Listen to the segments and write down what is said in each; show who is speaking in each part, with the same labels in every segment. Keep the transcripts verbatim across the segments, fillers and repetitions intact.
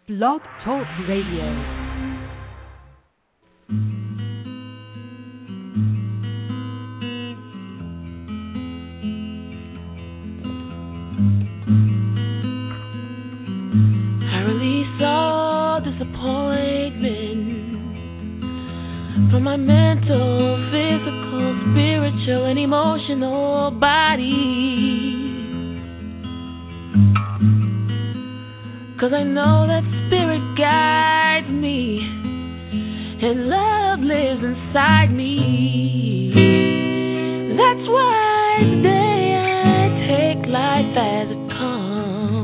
Speaker 1: Blog Talk Radio.
Speaker 2: From my mental, physical, spiritual, and emotional body. 'Cause I know that spirit guides me, and love lives inside me. That's why today I take life as it comes.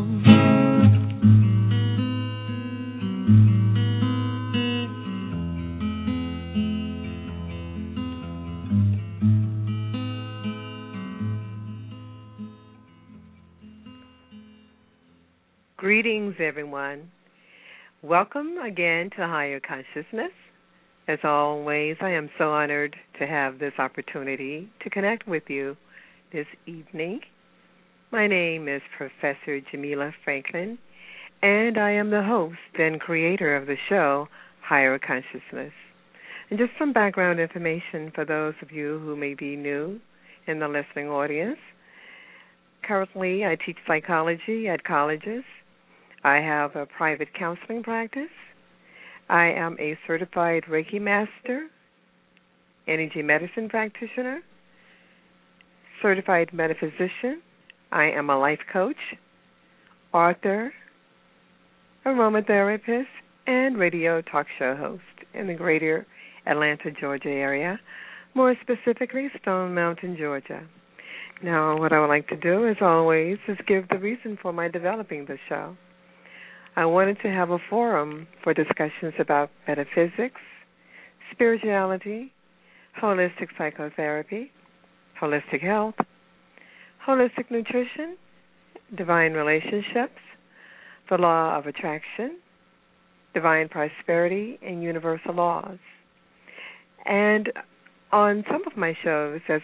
Speaker 3: Greetings, everyone. Welcome again to Higher Consciousness. As always, I am so honored to have this opportunity to connect with you this evening. My name is Professor Jamila Franklin, and I am the host and creator of the show, Higher Consciousness. And just some background information for those of you who may be new in the listening audience. Currently, I teach psychology at colleges. I have a private counseling practice. I am a certified Reiki master, energy medicine practitioner, certified metaphysician. I am a life coach, author, aromatherapist, and radio talk show host in the greater Atlanta, Georgia area, more specifically Stone Mountain, Georgia. Now, what I would like to do, as always, is give the reason for my developing the show. I wanted to have a forum for discussions about metaphysics, spirituality, holistic psychotherapy, holistic health, holistic nutrition, divine relationships, the law of attraction, divine prosperity, and universal laws. And on some of my shows, as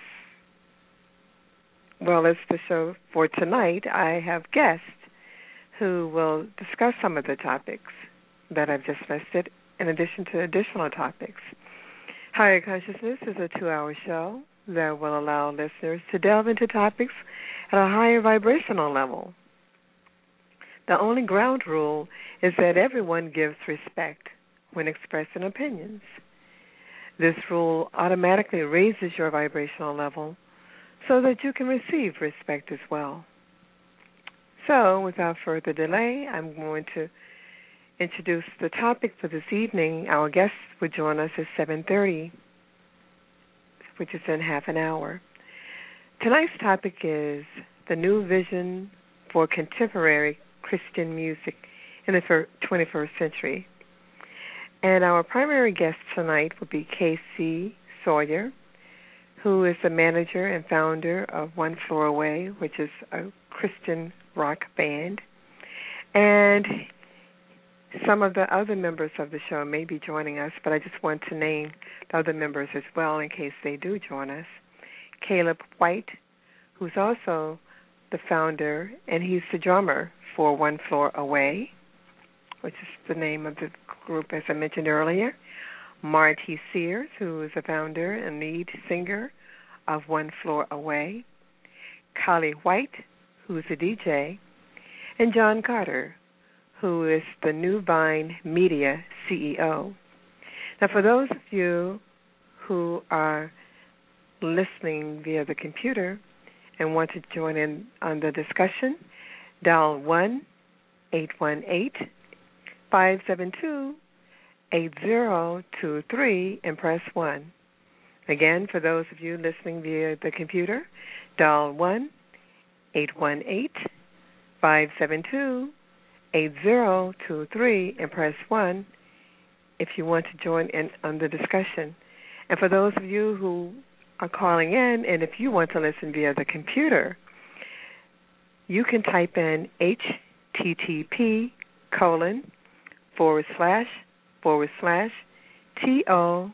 Speaker 3: well as the show for tonight, I have guests who will discuss some of the topics that I've just listed, in addition to additional topics. Higher Consciousness is a two-hour show that will allow listeners to delve into topics at a higher vibrational level. The only ground rule is that everyone gives respect when expressing opinions. This rule automatically raises your vibrational level so that you can receive respect as well. So, without further delay, I'm going to introduce the topic for this evening. Our guests will join us at seven thirty, which is in half an hour. Tonight's topic is the new vision for contemporary Christian music in the twenty-first century. And our primary guest tonight will be K C Sawyer, who is the manager and founder of One Floor Away, which is a Christian rock band. And some of the other members of the show may be joining us, but I just want to name the other members as well in case they do join us. Caleb White, who's also the founder, and he's the drummer for One Floor Away, which is the name of the group, as I mentioned earlier. Marty Sears, who is the founder and lead singer of One Floor Away. Kali White, who is a D J, and John Carter, who is the New Vine Media C E O. Now, for those of you who are listening via the computer and want to join in on the discussion, dial one eight one eight, five seven two, eight zero two three and press one. Again, for those of you listening via the computer, dial one eight one eight, five seven two, eight zero two three and press one if you want to join in on the discussion. And for those of you who are calling in, and if you want to listen via the computer, you can type in H T T P colon forward slash forward slash T O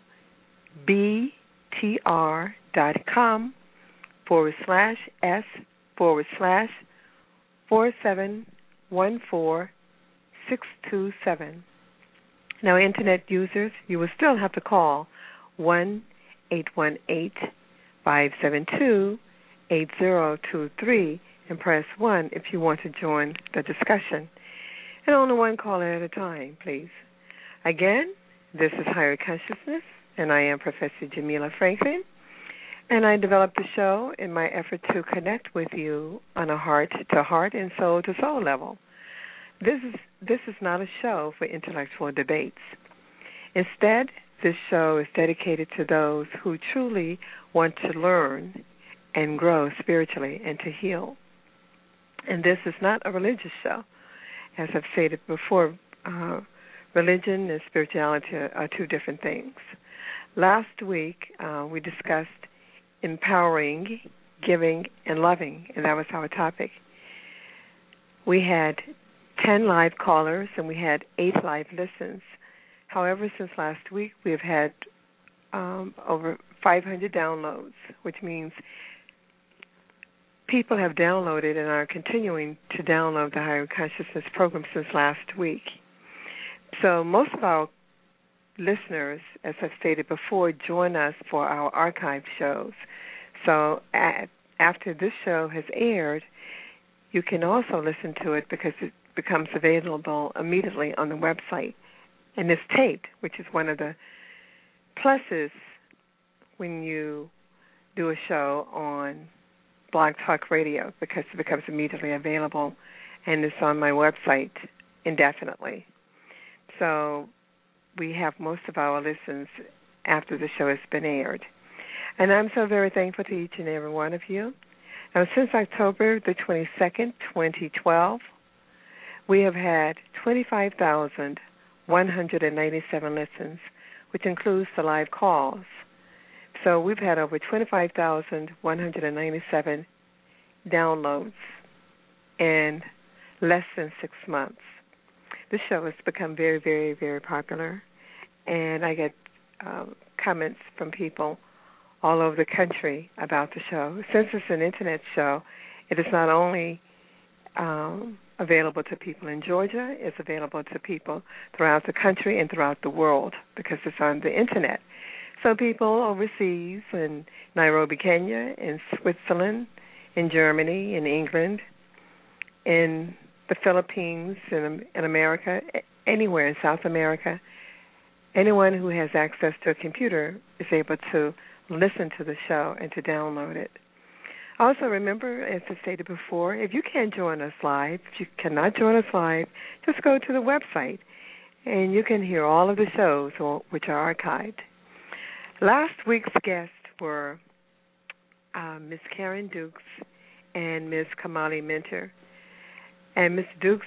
Speaker 3: B T R dot com forward slash S forward slash four seven one four six two seven. Now, Internet users, you will still have to call one eight one eight, five seven two, eight zero two three and press one if you want to join the discussion. And only one caller at a time, please. Again, this is Higher Consciousness, and I am Professor Jamila Franklin, and I developed the show in my effort to connect with you on a heart-to-heart and soul-to-soul level. This is this is not a show for intellectual debates. Instead, this show is dedicated to those who truly want to learn and grow spiritually and to heal. And this is not a religious show. As I've stated before, uh, religion and spirituality are two different things. Last week, uh, we discussed empowering, giving, and loving, and that was our topic. We had ten live callers, and we had eight live listens. However, since last week, we have had um, over five hundred downloads, which means people have downloaded and are continuing to download the Higher Consciousness program since last week. So most of our listeners, as I've stated before, join us for our archive shows. So at, after this show has aired, you can also listen to it because it becomes available immediately on the website. And it's taped, which is one of the pluses when you do a show on Blog Talk Radio, because it becomes immediately available and it's on my website indefinitely. So we have most of our listens after the show has been aired. And I'm so very thankful to each and every one of you. Now, since October the twenty-second, twenty twelve, we have had twenty-five thousand one hundred ninety-seven listens, which includes the live calls. So we've had over twenty-five thousand one hundred ninety-seven downloads in less than six months. This show has become very, very, very popular, and I get um, comments from people all over the country about the show. Since it's an Internet show, it is not only um, available to people in Georgia, it's available to people throughout the country and throughout the world because it's on the Internet. So people overseas in Nairobi, Kenya, in Switzerland, in Germany, in England, in the Philippines, in, in America, anywhere in South America, anyone who has access to a computer is able to listen to the show and to download it. Also, remember, as I stated before, if you can't join us live, if you cannot join us live, just go to the website, and you can hear all of the shows which are archived. Last week's guests were uh, Miz Karen Dukes and Miz Kamali Mentor. And Miz Dukes,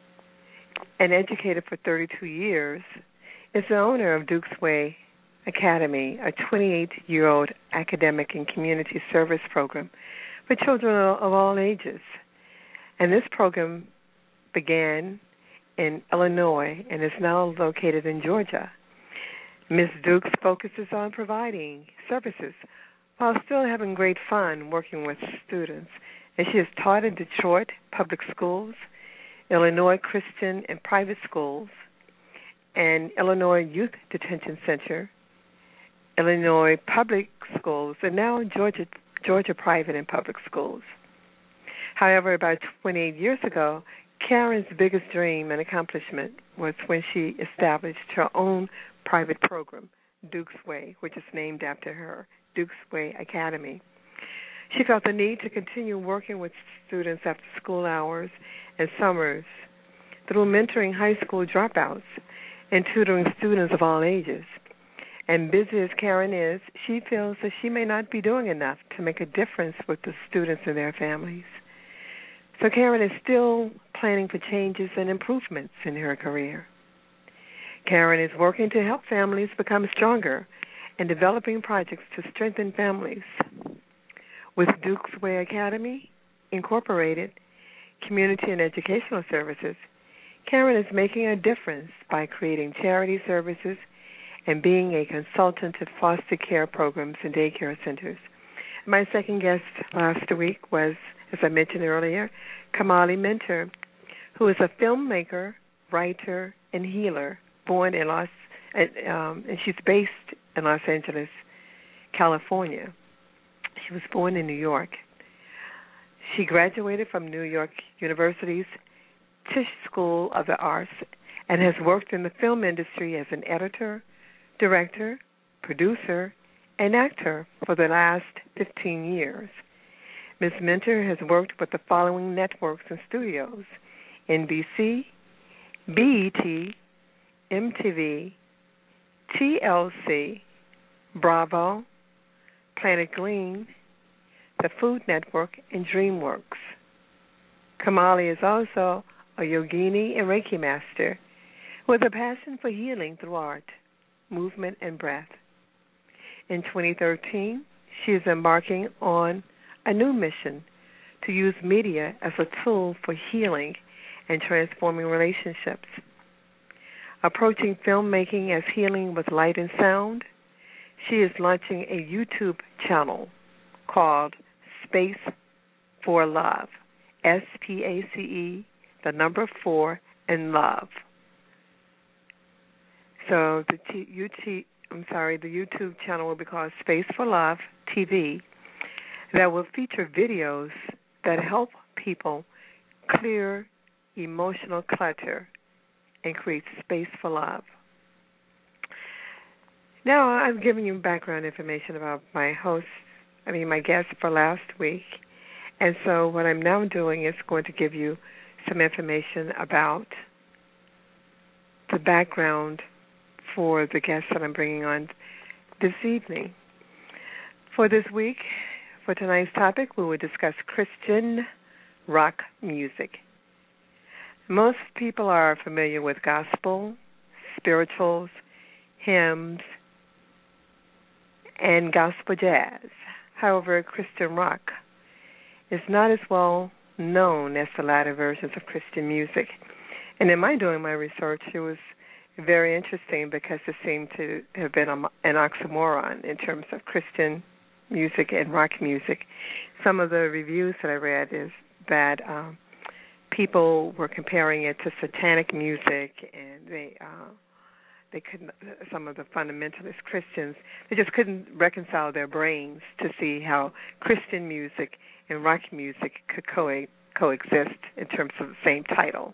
Speaker 3: an educator for thirty-two years, is the owner of Dukes Way Academy, a twenty-eight-year-old academic and community service program for children of all ages. And this program began in Illinois and is now located in Georgia. Miz Dukes focuses on providing services while still having great fun working with students. And she has taught in Detroit public schools, Illinois Christian and private schools, and Illinois Youth Detention Center, Illinois public schools, and now Georgia Georgia private and public schools. However, about twenty-eight years ago, Karen's biggest dream and accomplishment was when she established her own private program, Dukes Way, which is named after her, Dukes Way Academy. She felt the need to continue working with students after school hours and summers through mentoring high school dropouts and tutoring students of all ages. And busy as Karen is, she feels that she may not be doing enough to make a difference with the students and their families. So Karen is still planning for changes and improvements in her career. Karen is working to help families become stronger and developing projects to strengthen families. With Dukes Way Academy, Incorporated, Community and Educational Services, Karen is making a difference by creating charity services and being a consultant to foster care programs and daycare centers. My second guest last week was, as I mentioned earlier, Kamali Mentor, who is a filmmaker, writer, and healer, born in Los, um, and she's based in Los Angeles, California. She was born in New York. She graduated from New York University's Tisch School of the Arts and has worked in the film industry as an editor, director, producer, and actor for the last fifteen years. Miz Minter has worked with the following networks and studios: N B C, B E T, M T V, T L C, Bravo, Planet Green, the Food Network, and DreamWorks. Kamali is also a yogini and Reiki master with a passion for healing through art, movement, and breath. In twenty thirteen, she is embarking on a new mission to use media as a tool for healing and transforming relationships. Approaching filmmaking as healing with light and sound, she is launching a YouTube channel called Space for Love, S P A C E, the number four, and love. So the T- U T, I'm sorry, the YouTube channel will be called Space for Love T V, that will feature videos that help people clear emotional clutter and create space for love. Now, I'm giving you background information about my host, I mean, my guest for last week. And so what I'm now doing is going to give you some information about the background for the guest that I'm bringing on this evening. For this week, for tonight's topic, we will discuss Christian rock music. Most people are familiar with gospel, spirituals, hymns, and gospel jazz. However, Christian rock is not as well known as the latter versions of Christian music. And in my doing my research, it was very interesting because it seemed to have been an oxymoron in terms of Christian music and rock music. Some of the reviews that I read is that um, people were comparing it to satanic music, and they uh, they couldn't. Some of the fundamentalist Christians, they just couldn't reconcile their brains to see how Christian music and rock music could co- coexist in terms of the same title.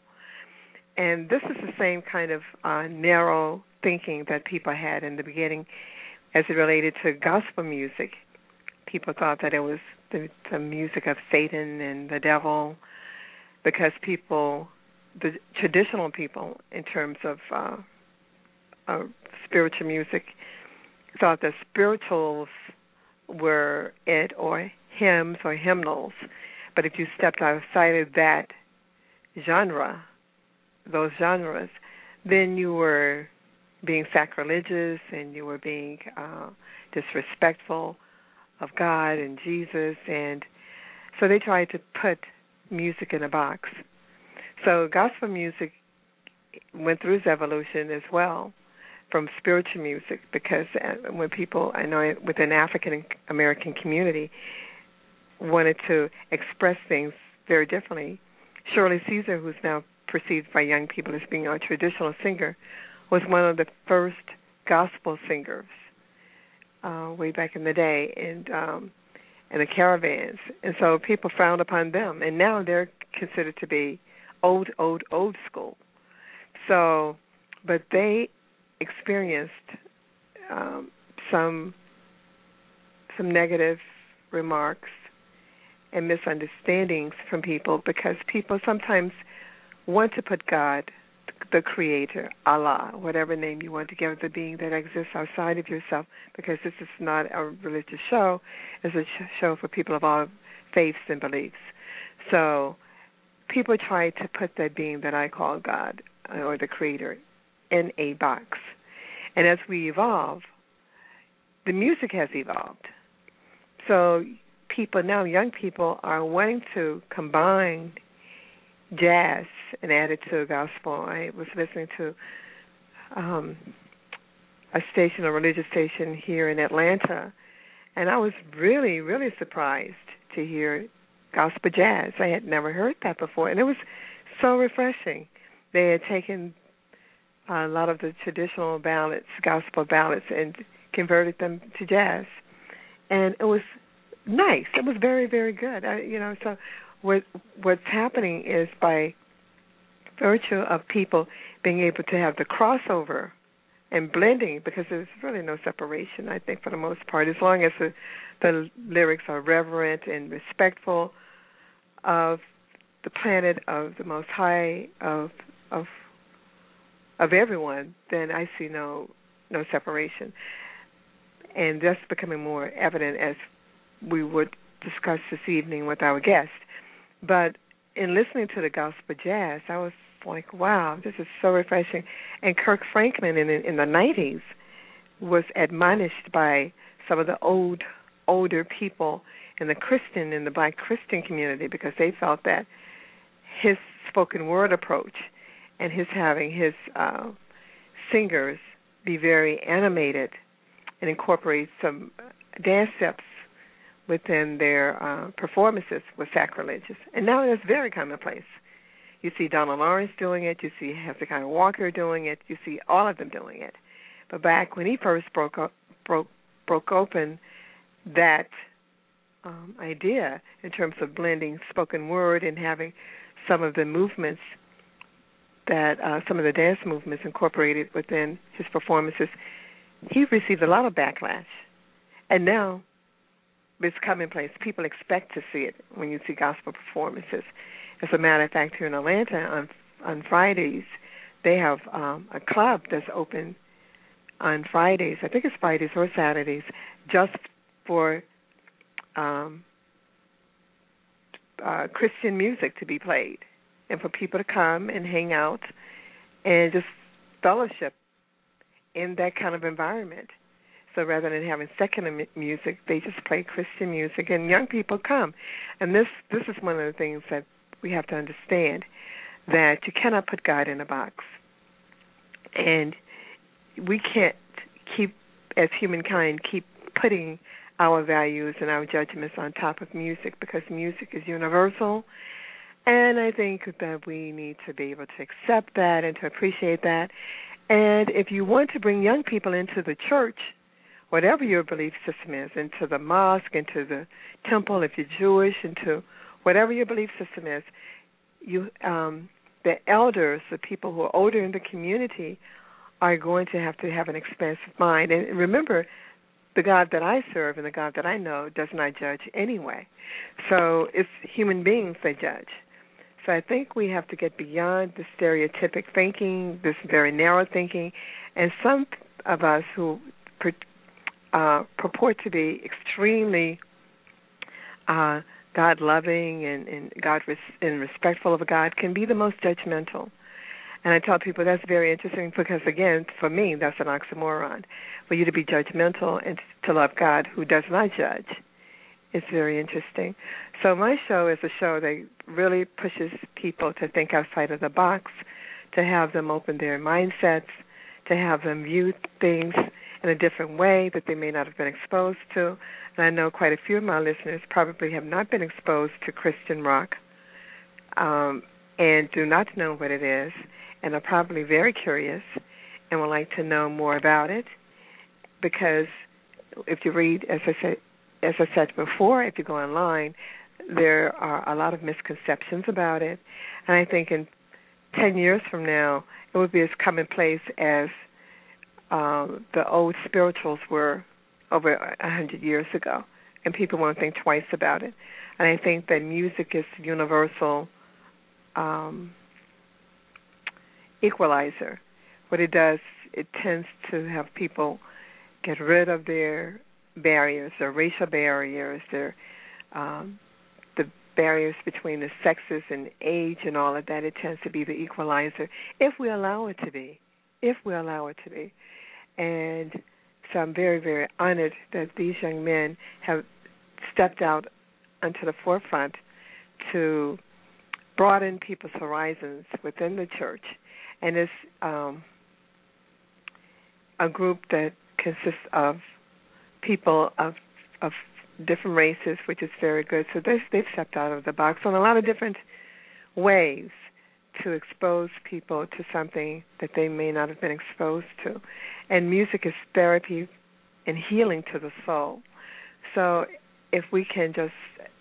Speaker 3: And this is the same kind of uh, narrow thinking that people had in the beginning as it related to gospel music. People thought that it was the, the music of Satan and the devil because people, the traditional people in terms of uh, uh, spiritual music, thought that spirituals were it, or hymns or hymnals. But if you stepped outside of that genre, those genres, then you were being sacrilegious and you were being uh, disrespectful of God and Jesus, and so they tried to put music in a box. So gospel music went through its evolution as well from spiritual music, because when people, I know within the African American community, wanted to express things very differently. Shirley Caesar, who's now perceived by young people as being a traditional singer, was one of the first gospel singers uh, way back in the day, and um, in the caravans. And so people frowned upon them, and now they're considered to be old, old, old school. So, but they experienced um, some some negative remarks and misunderstandings from people, because people sometimes want to put God, the Creator, Allah, whatever name you want to give the being that exists outside of yourself, because this is not a religious show. It's a show for people of all faiths and beliefs. So people try to put that being that I call God, or the Creator, in a box. And as we evolve, the music has evolved. So people now, young people, are wanting to combine jazz and add it to gospel. I was listening to um, a station, a religious station here in Atlanta, and I was really, really surprised to hear gospel jazz. I had never heard that before, and it was so refreshing they had taken a lot of the traditional ballads, gospel ballads, and converted them to jazz. And it was nice. It was very, very good. I, you know, so what what's happening is by virtue of people being able to have the crossover and blending, because there's really no separation, I think, for the most part, as long as the, the lyrics are reverent and respectful of the planet, of the Most High, of of of everyone, then I see no no separation. And that's becoming more evident as we would discuss this evening with our guest. But in listening to the gospel jazz, I was like, wow, this is so refreshing. And Kirk Franklin in, in the nineties was admonished by some of the old, older people in the Christian, in the black Christian community, because they felt that his spoken word approach and his having his uh, singers be very animated and incorporate some dance steps within their uh, performances was sacrilegious. And now it's very commonplace. You see Donald Lawrence doing it. You see Hezekiah Walker doing it. You see all of them doing it. But back when he first broke up, broke broke open that um, idea in terms of blending spoken word and having some of the movements that uh, some of the dance movements incorporated within his performances, he received a lot of backlash. And now it's commonplace. People expect to see it when you see gospel performances. As a matter of fact, here in Atlanta on on Fridays, they have um, a club that's open on Fridays. I think it's Fridays or Saturdays, just for um, uh, Christian music to be played and for people to come and hang out and just fellowship in that kind of environment. So rather than having secular music, they just play Christian music, and young people come. And this this is one of the things that we have to understand, that you cannot put God in a box. And we can't keep, as humankind, keep putting our values and our judgments on top of music, because music is universal. And I think that we need to be able to accept that and to appreciate that. And if you want to bring young people into the church, whatever your belief system is, into the mosque, into the temple, if you're Jewish, into whatever your belief system is, you, um, the elders, the people who are older in the community, are going to have to have an expansive mind. And remember, the God that I serve and the God that I know does not judge anyway. So it's human beings that judge. So I think we have to get beyond the stereotypic thinking, this very narrow thinking, and some of us who uh, purport to be extremely uh, God-loving and, and God res- and respectful of God can be the most judgmental. And I tell people that's very interesting because, again, for me, that's an oxymoron. For you to be judgmental and to love God who does not judge, it's very interesting. So my show is a show that really pushes people to think outside of the box, to have them open their mindsets, to have them view things in a different way that they may not have been exposed to. And I know quite a few of my listeners probably have not been exposed to Christian rock um, and do not know what it is, and are probably very curious and would like to know more about it, because if you read, as I said, as I said before, if you go online, there are a lot of misconceptions about it. And I think in ten years from now, it would be as commonplace as um, the old spirituals were over one hundred years ago, and people won't think twice about it. And I think that music is universal um, equalizer. What it does, it tends to have people get rid of their barriers, their racial barriers, their um, the barriers between the sexes and age and all of that. It tends to be the equalizer if we allow it to be, if we allow it to be. And so I'm very, very honored that these young men have stepped out onto the forefront to broaden people's horizons within the church. And it's um, a group that consists of people of of different races, which is very good. So they've, they've stepped out of the box in a lot of different ways to expose people to something that they may not have been exposed to. And music is therapy and healing to the soul. So if we can just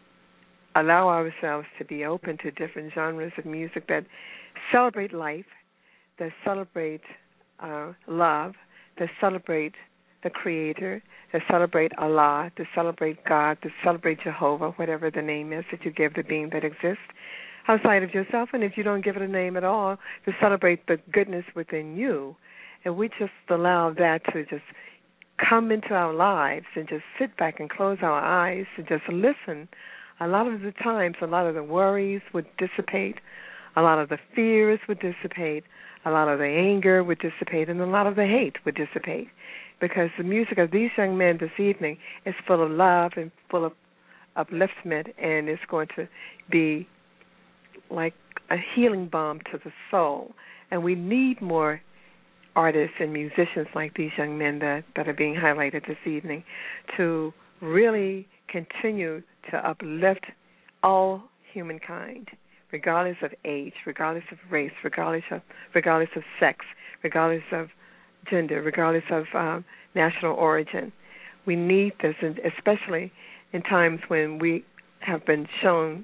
Speaker 3: allow ourselves to be open to different genres of music that celebrate life, that celebrate uh, love, that celebrate the Creator, that celebrate Allah, that celebrate God, that celebrate Jehovah, whatever the name is that you give the being that exists outside of yourself, and if you don't give it a name at all, to celebrate the goodness within you. And we just allow that to just come into our lives and just sit back and close our eyes and just listen. A lot of the times, a lot of the worries would dissipate, a lot of the fears would dissipate, a lot of the anger would dissipate, and a lot of the hate would dissipate, because the music of these young men this evening is full of love and full of upliftment, and it's going to be like a healing balm to the soul. And we need more artists and musicians like these young men that, that are being highlighted this evening to really continue to uplift all humankind, regardless of age, regardless of race, regardless of regardless of sex, regardless of gender, regardless of um, national origin. We need this, and especially in times when we have been shown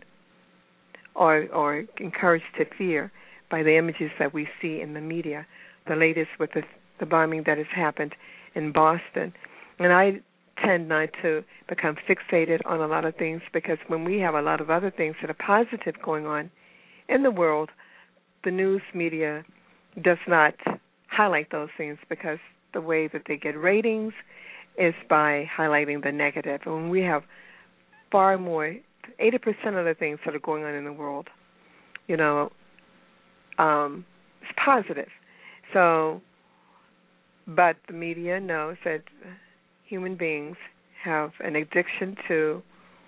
Speaker 3: or, or encouraged to fear by the images that we see in the media, the latest with the, the bombing that has happened in Boston. And I tend not to become fixated on a lot of things, because when we have a lot of other things that are positive going on in the world, the news media does not highlight those things, because the way that they get ratings is by highlighting the negative. And when we have far more, eighty percent of the things that are going on in the world, you know, um, it's positive. So, but the media knows that human beings have an addiction to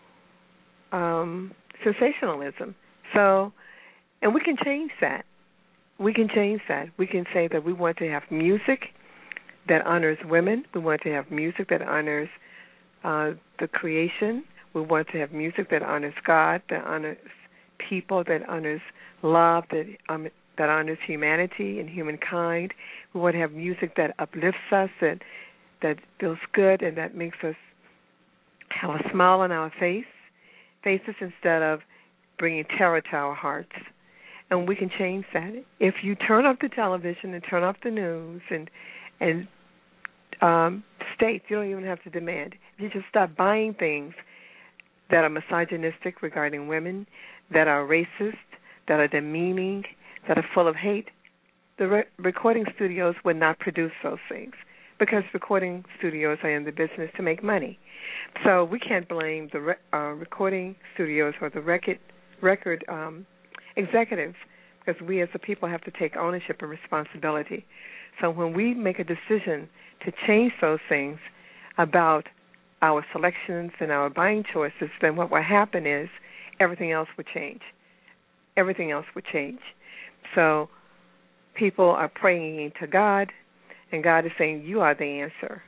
Speaker 3: um, sensationalism. So, and we can change that. We can change that. We can say that we want to have music that honors women. We want to have music that honors uh, the creation. We want to have music that honors God, that honors people, that honors love, that um, that honors humanity and humankind. We want to have music that uplifts us, that that feels good, and that makes us have a smile on our face, faces, instead of bringing terror to our hearts. And we can change that. If you turn off the television and turn off the news and and um, state, you don't even have to demand. If you just stop buying things that are misogynistic regarding women, that are racist, that are demeaning, that are full of hate, the re- recording studios would not produce those things, because recording studios are in the business to make money. So we can't blame the re- uh, recording studios or the record, record um, executives, because we as a people have to take ownership and responsibility. So when we make a decision to change those things about our selections and our buying choices, then what will happen is everything else will change. Everything else will change. So people are praying to God, and God is saying, you are the answer.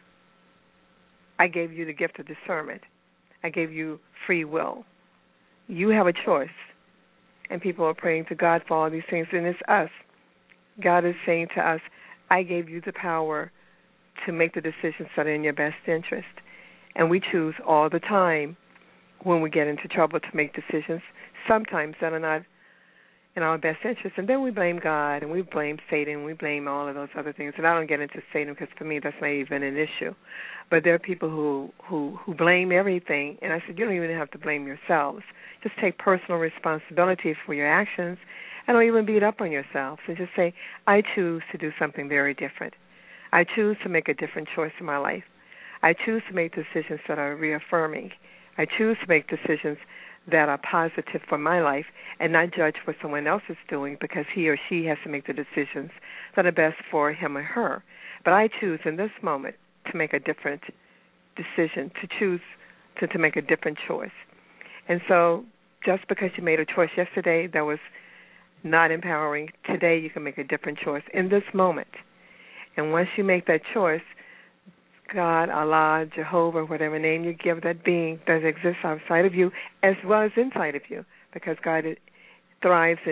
Speaker 3: I gave you the gift of discernment. I gave you free will. You have a choice. And people are praying to God for all these things, and it's us. God is saying to us, I gave you the power to make the decisions that are in your best interest. And we choose all the time, when we get into trouble, to make decisions sometimes that are not in our best interest. And then we blame God, and we blame Satan, and we blame all of those other things. And I don't get into Satan, because for me that's not even an issue. But there are people who, who, who blame everything. And I said, you don't even have to blame yourselves. Just take personal responsibility for your actions, and don't even beat up on yourselves. And just say, I choose to do something very different. I choose to make a different choice in my life. I choose to make decisions that are reaffirming. I choose to make decisions that are positive for my life, and not judge what someone else is doing, because he or she has to make the decisions that are best for him or her. But I choose in this moment to make a different decision, to choose to, to make a different choice. And so just because you made a choice yesterday that was not empowering, today you can make a different choice in this moment. And once you make that choice, God, Allah, Jehovah, whatever name you give that being that exists outside of you as well as inside of you, because God thrives in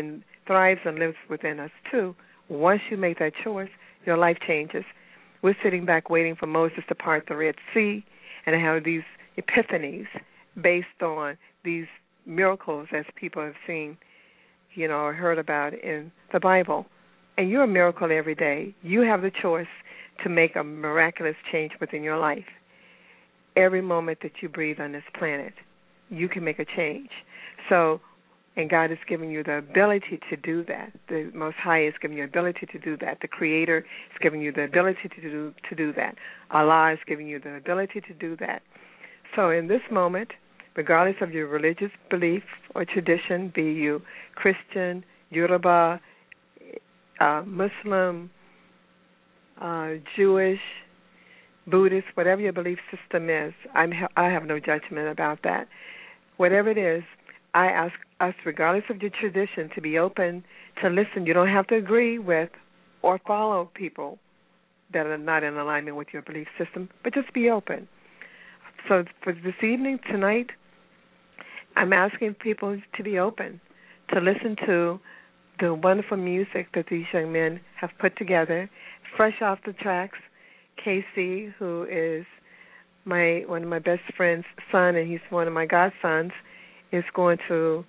Speaker 3: thrives and lives within us too. Once you make that choice, your life changes. We're sitting back waiting for Moses to part the Red Sea and have these epiphanies based on these miracles as people have seen, you know, or heard about in the Bible. And you're a miracle every day. You have the choice to make a miraculous change within your life. Every moment that you breathe on this planet, you can make a change. So, and God has given you the ability to do that. The Most High has given you the ability to do that. The Creator has given you the ability to do to do that. Allah has given you the ability to do that. So in this moment, regardless of your religious belief or tradition, be you Christian, Yoruba, uh, Muslim, uh, Jewish, Buddhist, whatever your belief system is, I'm, I have no judgment about that. Whatever it is, I ask us, regardless of your tradition, to be open to listen. You don't have to agree with or follow people that are not in alignment with your belief system, but just be open. So for this evening, tonight, I'm asking people to be open, to listen to the wonderful music that these young men have put together, fresh off the tracks. Casey, who is my one of my best friend's son, and he's one of my godsons, is going to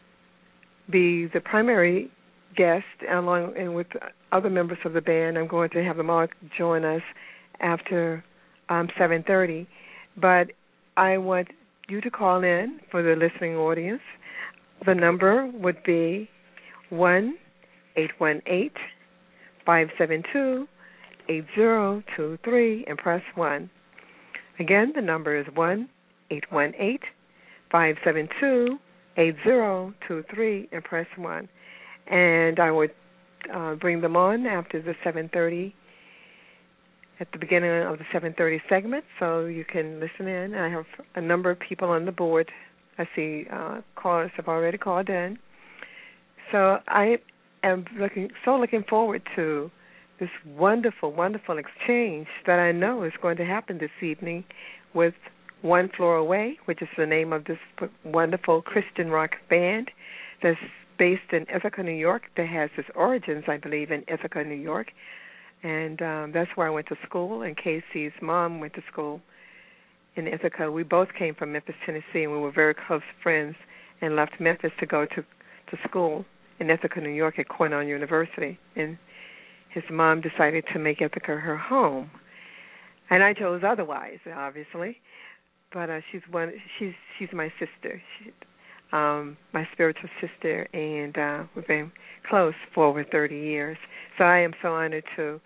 Speaker 3: be the primary guest, along and with other members of the band. I'm going to have them all join us after um, seven thirty. But I want you to call in for the listening audience. The number would be one eight one eight, five seven two, eight zero two three and press one. Again, the number is one eight one eight, five seven two, eight zero two three and press one. And I would uh, bring them on after the seven thirty, at the beginning of the seven thirty segment, so you can listen in. I have a number of people on the board. I see uh, callers have already called in. So I am looking so looking forward to this wonderful, wonderful exchange that I know is going to happen this evening with One Floor Away, which is the name of this wonderful Christian rock band that's based in Ithaca, New York, that has its origins, I believe, in Ithaca, New York. And um, that's where I went to school, and Casey's mom went to school in Ithaca. We both came from Memphis, Tennessee, and we were very close friends and left Memphis to go to, to school in Ithaca, New York at Cornell University. And his mom decided to make Ithaca her home. And I chose otherwise, obviously. But uh, she's one. She's she's my sister, she, um, my spiritual sister, and uh, we've been close for over thirty years. So I am so honored to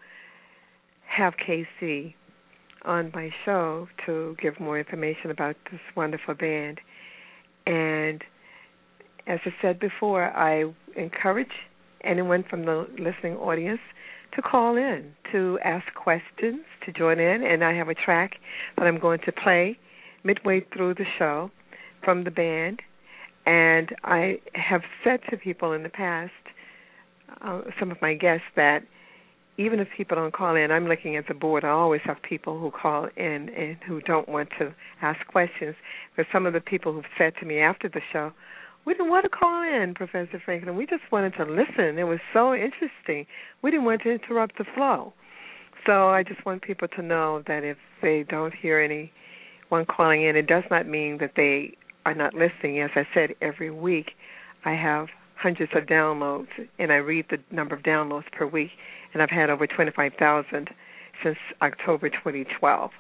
Speaker 3: have Casey on my show to give more information about this wonderful band. And as I said before, I encourage anyone from the listening audience to call in, to ask questions, to join in. And I have a track that I'm going to play midway through the show from the band. And I have said to people in the past, uh, some of my guests, that even if people don't call in, I'm looking at the board, I always have people who call in and who don't want to ask questions. But some of the people who've said to me after the show, we didn't want to call in, Professor Franklin. We just wanted to listen. It was so interesting. We didn't want to interrupt the flow. So I just want people to know that if they don't hear anyone calling in, it does not mean that they are not listening. As I said, every week I have hundreds of downloads, and I read the number of downloads per week, and I've had over twenty-five thousand since October twenty twelve.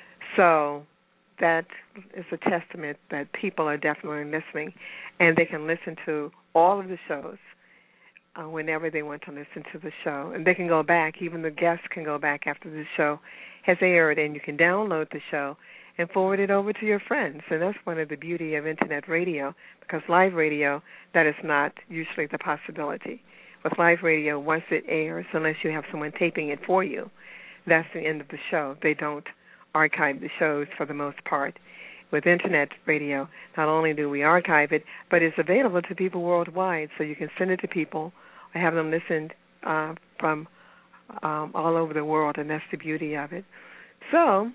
Speaker 3: So that is a testament that people are definitely listening, and they can listen to all of the shows uh, whenever they want to listen to the show. And they can go back, even the guests can go back after the show has aired, and you can download the show and forward it over to your friends. And that's one of the beauty of Internet radio, because live radio, that is not usually the possibility. With live radio, once it airs, unless you have someone taping it for you, that's the end of the show. They don't archive the shows for the most part. With Internet radio, not only do we archive it, but it's available to people worldwide, so you can send it to people or have them listen uh, from um, all over the world, and that's the beauty of it. So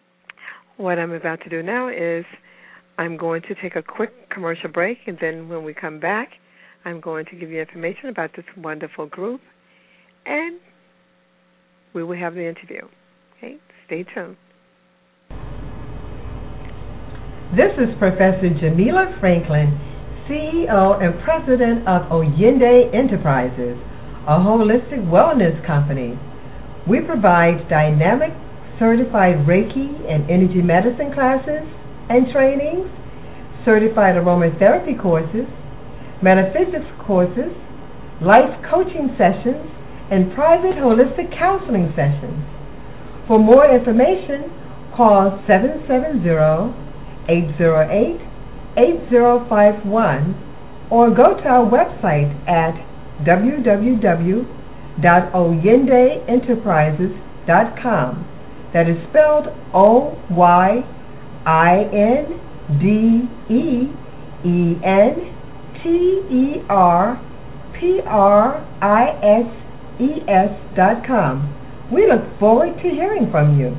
Speaker 3: what I'm about to do now is I'm going to take a quick commercial break, and then when we come back, I'm going to give you information about this wonderful group, and we will have the interview. Okay, stay tuned.
Speaker 4: This is Professor Jamila Franklin, C E O and President of Oyende Enterprises, a holistic wellness company. We provide dynamic certified Reiki and energy medicine classes and trainings, certified aromatherapy courses, metaphysics courses, life coaching sessions, and private holistic counseling sessions. For more information, call seven seven zero, eight zero eight, eight zero five one or go to our website at w w w dot oyende enterprises dot com. That is spelled O Y I N D E E N T E R P R I S E S dot com. We look forward to hearing from you.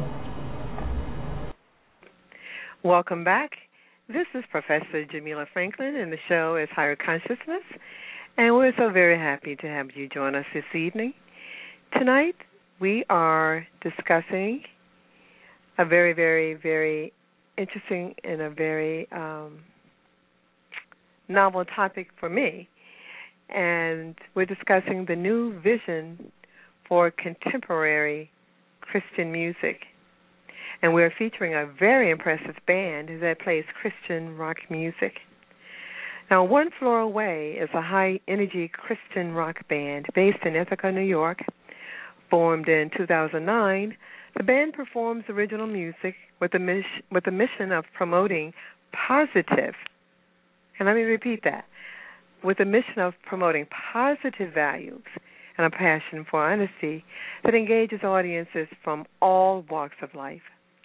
Speaker 3: Welcome back. This is Professor Jamila Franklin, and the show is Higher Consciousness, and we're so very happy to have you join us this evening. Tonight, we are discussing a very, very, very interesting and a very um, novel topic for me, and we're discussing the new vision for contemporary Christian music. And we're featuring a very impressive band that plays Christian rock music. Now, One Floor Away is a high-energy Christian rock band based in Ithaca, New York. Formed in two thousand nine, the band performs original music with the, mis- with the mission of promoting positive, and let me repeat that, with the mission of promoting positive values and a passion for honesty that engages audiences from all walks of life.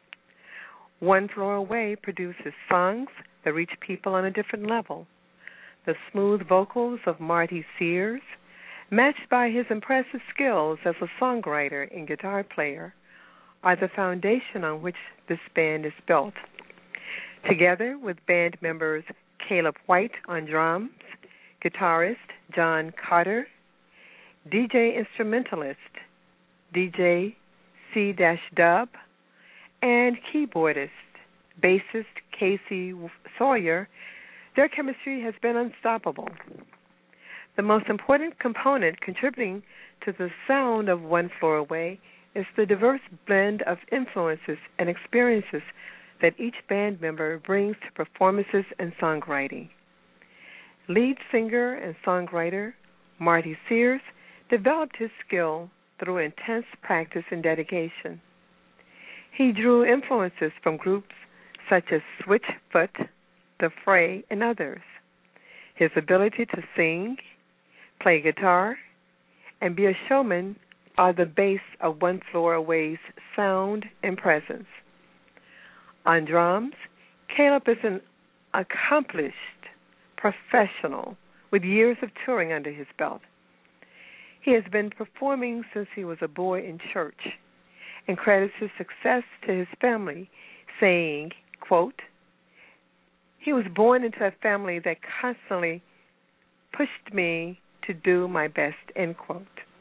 Speaker 3: One Floor Away produces songs that reach people on a different level. The smooth vocals of Marty Sears, matched by his impressive skills as a songwriter and guitar player, are the foundation on which this band is built. Together with band members Caleb White on drums, guitarist John Carter, D J instrumentalist D J C-Dub, and keyboardist, bassist Casey Sawyer, their chemistry has been unstoppable. The most important component contributing to the sound of One Floor Away is the diverse blend of influences and experiences that each band member brings to performances and songwriting. Lead singer and songwriter Marty Sears developed his skill through intense practice and dedication. He drew influences from groups such as Switchfoot, The Fray, and others. His ability to sing, play guitar, and be a showman are the base of One Floor Away's sound and presence. On drums, Caleb is an accomplished professional with years of touring under his belt. He has been performing since he was a boy in church, and credits his success to his family, saying, quote, "He was born into a family that constantly pushed me to do my best," end quote.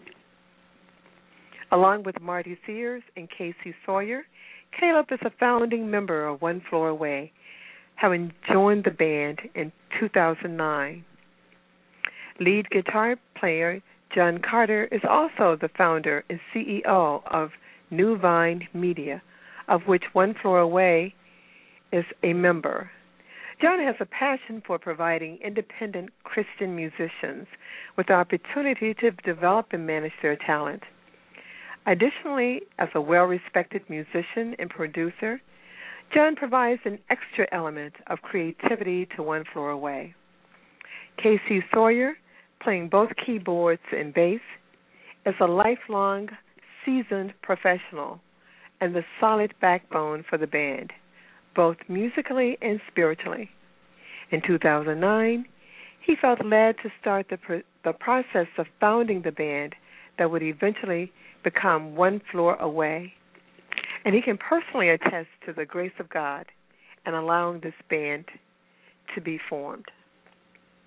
Speaker 3: Along with Marty Sears and Casey Sawyer, Caleb is a founding member of One Floor Away, having joined the band in two thousand nine. Lead guitar player John Carter is also the founder and C E O of New Vine Media, of which One Floor Away is a member. John has a passion for providing independent Christian musicians with the opportunity to develop and manage their talent. Additionally, as a well-respected musician and producer, John provides an extra element of creativity to One Floor Away. Casey Sawyer, playing both keyboards and bass, is a lifelong seasoned professional and the solid backbone for the band, both musically and spiritually. In two thousand nine, he felt led to start the, pr- the process of founding the band that would eventually become One Floor Away. And he can personally attest to the grace of God in allowing this band to be formed.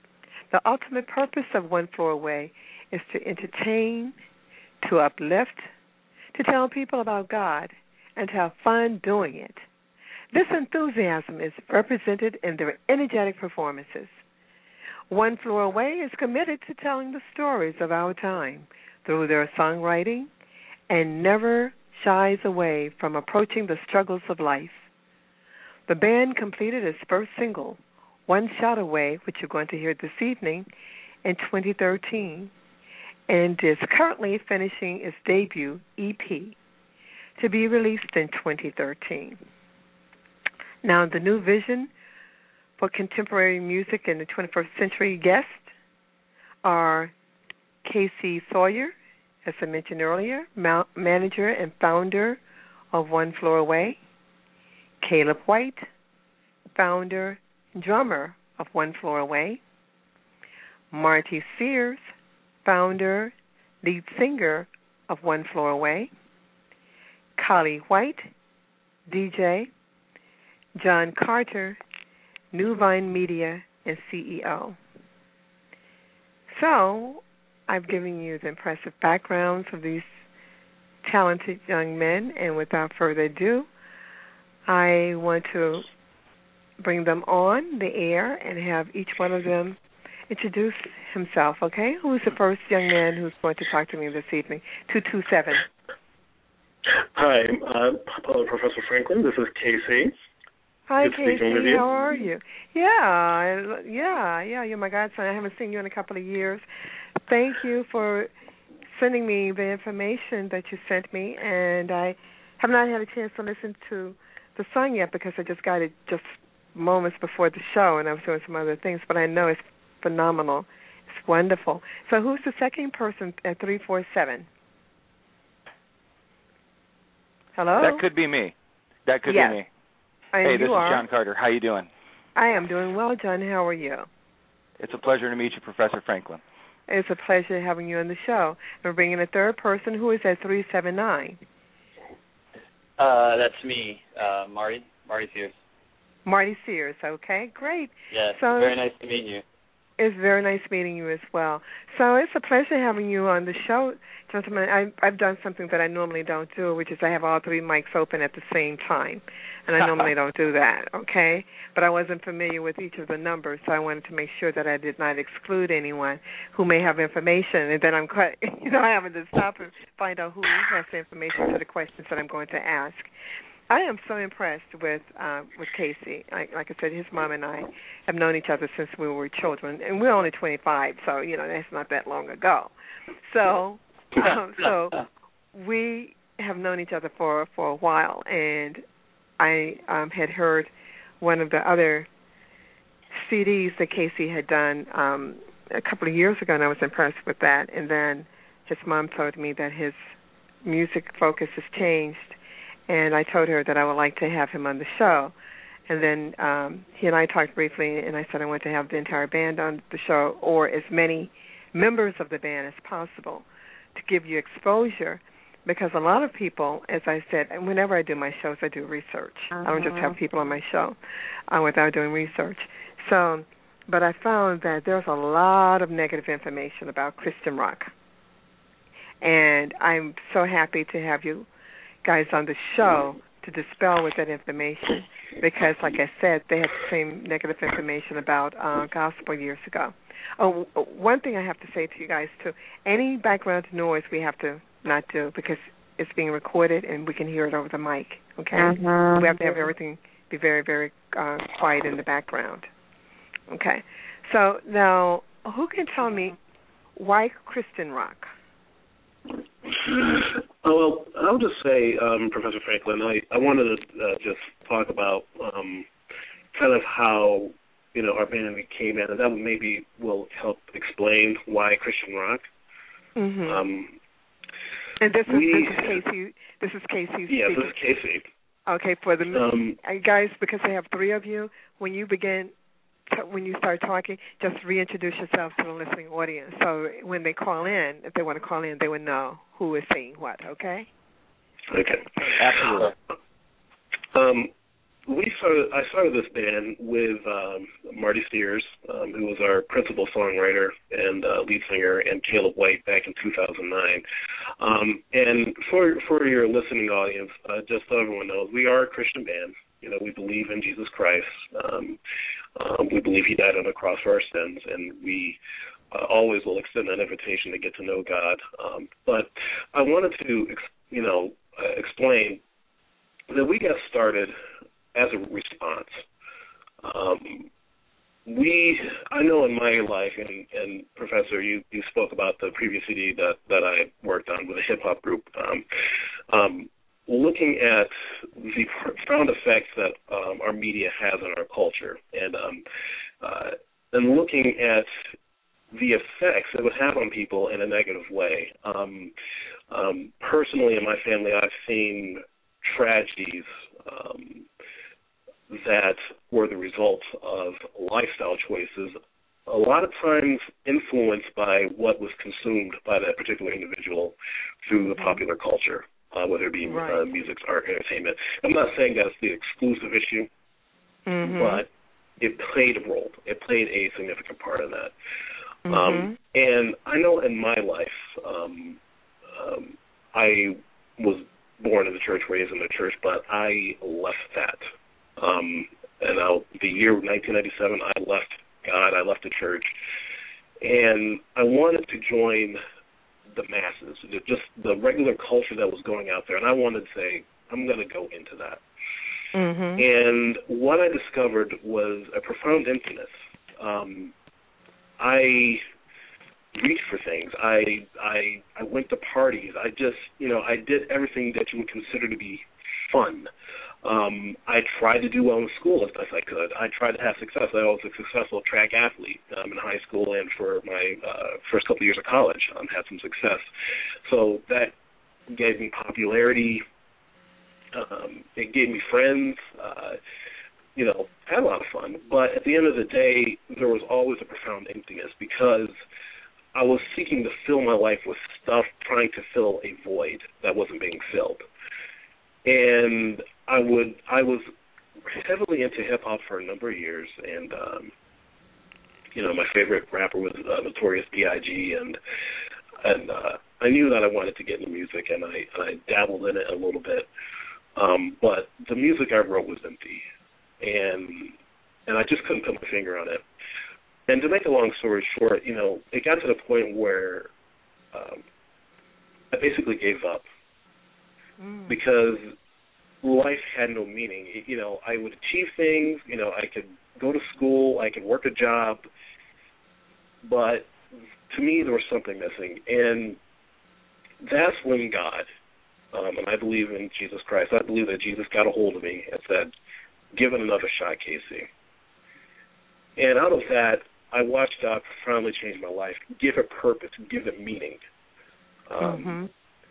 Speaker 3: The ultimate purpose of One Floor Away is to entertain, to uplift, to tell people about God, and to have fun doing it. This enthusiasm is represented in their energetic performances. One Floor Away is committed to telling the stories of our time through their songwriting and never shies away from approaching the struggles of life. The band completed its first single, One Shot Away, which you're going to hear this evening, in twenty thirteen, and is currently finishing its debut E P to be released in twenty thirteen. Now, the new vision for contemporary music in the twenty-first century guests are Casey Sawyer, as I mentioned earlier, manager and founder of One Floor Away; Caleb White, founder and drummer of One Floor Away; Marty Sears, founder, lead singer of One Floor Away; Collie White, D J; John Carter, New Vine Media and C E O. So, I've given you the impressive backgrounds of these talented young men, and without further ado, I want to bring them on the air and have each one of them introduce himself, okay? Who's the first young man who's going to talk to me this evening? two two seven.
Speaker 5: Hi, uh, hello, Professor Franklin. This is Casey.
Speaker 3: Hi,
Speaker 5: Good
Speaker 3: Casey.
Speaker 5: speaking with you.
Speaker 3: How are you? Yeah, yeah, yeah. You're my godson. I haven't seen you in a couple of years. Thank you for sending me the information that you sent me, and I have not had a chance to listen to the song yet because I just got it just moments before the show, and I was doing some other things, but I know it's phenomenal. It's wonderful. So who's the second person at three four seven? Hello?
Speaker 6: That could be me. That could
Speaker 3: yes.
Speaker 6: be me.
Speaker 3: And
Speaker 6: hey,
Speaker 3: you
Speaker 6: this is
Speaker 3: are.
Speaker 6: John Carter. How you doing?
Speaker 3: I am doing well, John. How are you?
Speaker 6: It's a pleasure to meet you, Professor Franklin.
Speaker 3: It's a pleasure having you on the show. We're bringing a third person who is at three seven nine.
Speaker 7: Uh, that's me, uh, Marty. Marty Sears.
Speaker 3: Marty Sears, okay, great.
Speaker 7: Yes,
Speaker 3: so
Speaker 7: very nice to meet you.
Speaker 3: It's very nice meeting you as well. So it's a pleasure having you on the show, gentlemen. I, I've done something that I normally don't do, which is I have all three mics open at the same time, and I normally don't do that, okay? But I wasn't familiar with each of the numbers, so I wanted to make sure that I did not exclude anyone who may have information, and then I'm quite, you know, having to stop and find out who has the information to the questions that I'm going to ask. I am so impressed with uh, with Casey. I, like I said, his mom and I have known each other since we were children, and we're only twenty-five, so you know that's not that long ago. So, um, so we have known each other for for a while, and I um, had heard one of the other C Ds that Casey had done um, a couple of years ago, and I was impressed with that. And then his mom told me that his music focus has changed. And I told her that I would like to have him on the show. And then um, he and I talked briefly, and I said I want to have the entire band on the show, or as many members of the band as possible, to give you exposure. Because a lot of people, as I said, and whenever I do my shows, I do research. Uh-huh. I don't just have people on my show uh, without doing research. So, but I found that there's a lot of negative information about Christian rock. And I'm so happy to have you guys on the show to dispel with that information, because, like I said, they had the same negative information about uh, gospel years ago. Oh, one thing I have to say to you guys, too, any background noise we have to not do, because it's being recorded and we can hear it over the mic, okay? Uh-huh. We have to have everything be very, very uh, quiet in the background. Okay. So now, who can tell me why Christian rock?
Speaker 5: Oh, well, I'll just say, um, Professor Franklin, I, I wanted to uh, just talk about um, kind of how, you know, our band came in, and that maybe will help explain why Christian rock.
Speaker 3: Mm-hmm.
Speaker 5: Um,
Speaker 3: and this is,
Speaker 5: we,
Speaker 3: this is Casey. This is Casey.
Speaker 5: Yeah,
Speaker 3: speaking.
Speaker 5: this is Casey.
Speaker 3: Okay, for the
Speaker 5: um,
Speaker 3: guys, because they have three of you, when you begin, to, when you start talking, just reintroduce yourself to the listening audience. So when they call in, if they want to call in, they would know who is saying what. Okay.
Speaker 5: Okay.
Speaker 6: Absolutely.
Speaker 5: Um, we started. I started this band with um, Marty Steers, um, who was our principal songwriter and uh, lead singer, and Caleb White back in two thousand nine. Um, and for for your listening audience, uh, just so everyone knows, we are a Christian band. You know, we believe in Jesus Christ. Um, um, we believe He died on the cross for our sins, and we uh, always will extend that invitation to get to know God. Um, but I wanted to, you know, uh, explain that we got started as a response. Um, we, I know in my life, and, and Professor, you, you spoke about the previous C D that, that I worked on with a hip-hop group, um, um, looking at the profound effects that um, our media has on our culture, and um, uh, and looking at the effects it would have on people in a negative way. Um, um, personally, in my family, I've seen tragedies um, that were the result of lifestyle choices, a lot of times influenced by what was consumed by that particular individual through the popular culture, uh, whether it be
Speaker 3: right.
Speaker 5: uh, music, art, entertainment. I'm not saying that's the exclusive issue,
Speaker 3: mm-hmm.
Speaker 5: but it played a role. It played a significant part in that.
Speaker 3: Mm-hmm.
Speaker 5: Um, and I know in my life, um, um, I was born in the church, raised in the church, but I left that. Um, and I'll, the year nineteen ninety-seven, I left God, I left the church, and I wanted to join the masses, just the regular culture that was going out there, and I wanted to say, I'm going to go into that.
Speaker 3: Mm-hmm.
Speaker 5: And what I discovered was a profound emptiness. Um, I reached for things. I, I I went to parties. I just, you know, I did everything that you would consider to be fun. Um, I tried to do well in school as best I could. I tried to have success. I was a successful track athlete um, in high school and for my uh, first couple of years of college. Um, had some success. So that gave me popularity. Um, it gave me friends. Uh, you know, had a lot of fun. But at the end of the day, there was always a profound emptiness because I was seeking to fill my life with stuff, trying to fill a void that wasn't being filled. And I would, I was heavily into hip hop for a number of years, and um, you know, my favorite rapper was uh, Notorious B I G, and and uh, I knew that I wanted to get into music, and I, and I dabbled in it a little bit, um, but the music I wrote was empty, and and I just couldn't put my finger on it. And to make a long story short, you know, it got to the point where um, I basically gave up. Mm. Because life had no meaning. You know, I would achieve things, you know, I could go to school, I could work a job, but to me there was something missing. And that's when God, um, and I believe in Jesus Christ, I believe that Jesus got a hold of me and said, give it another shot, Casey. And out of that, I watched God profoundly change my life, give it purpose, give it meaning. Um, mm-hmm.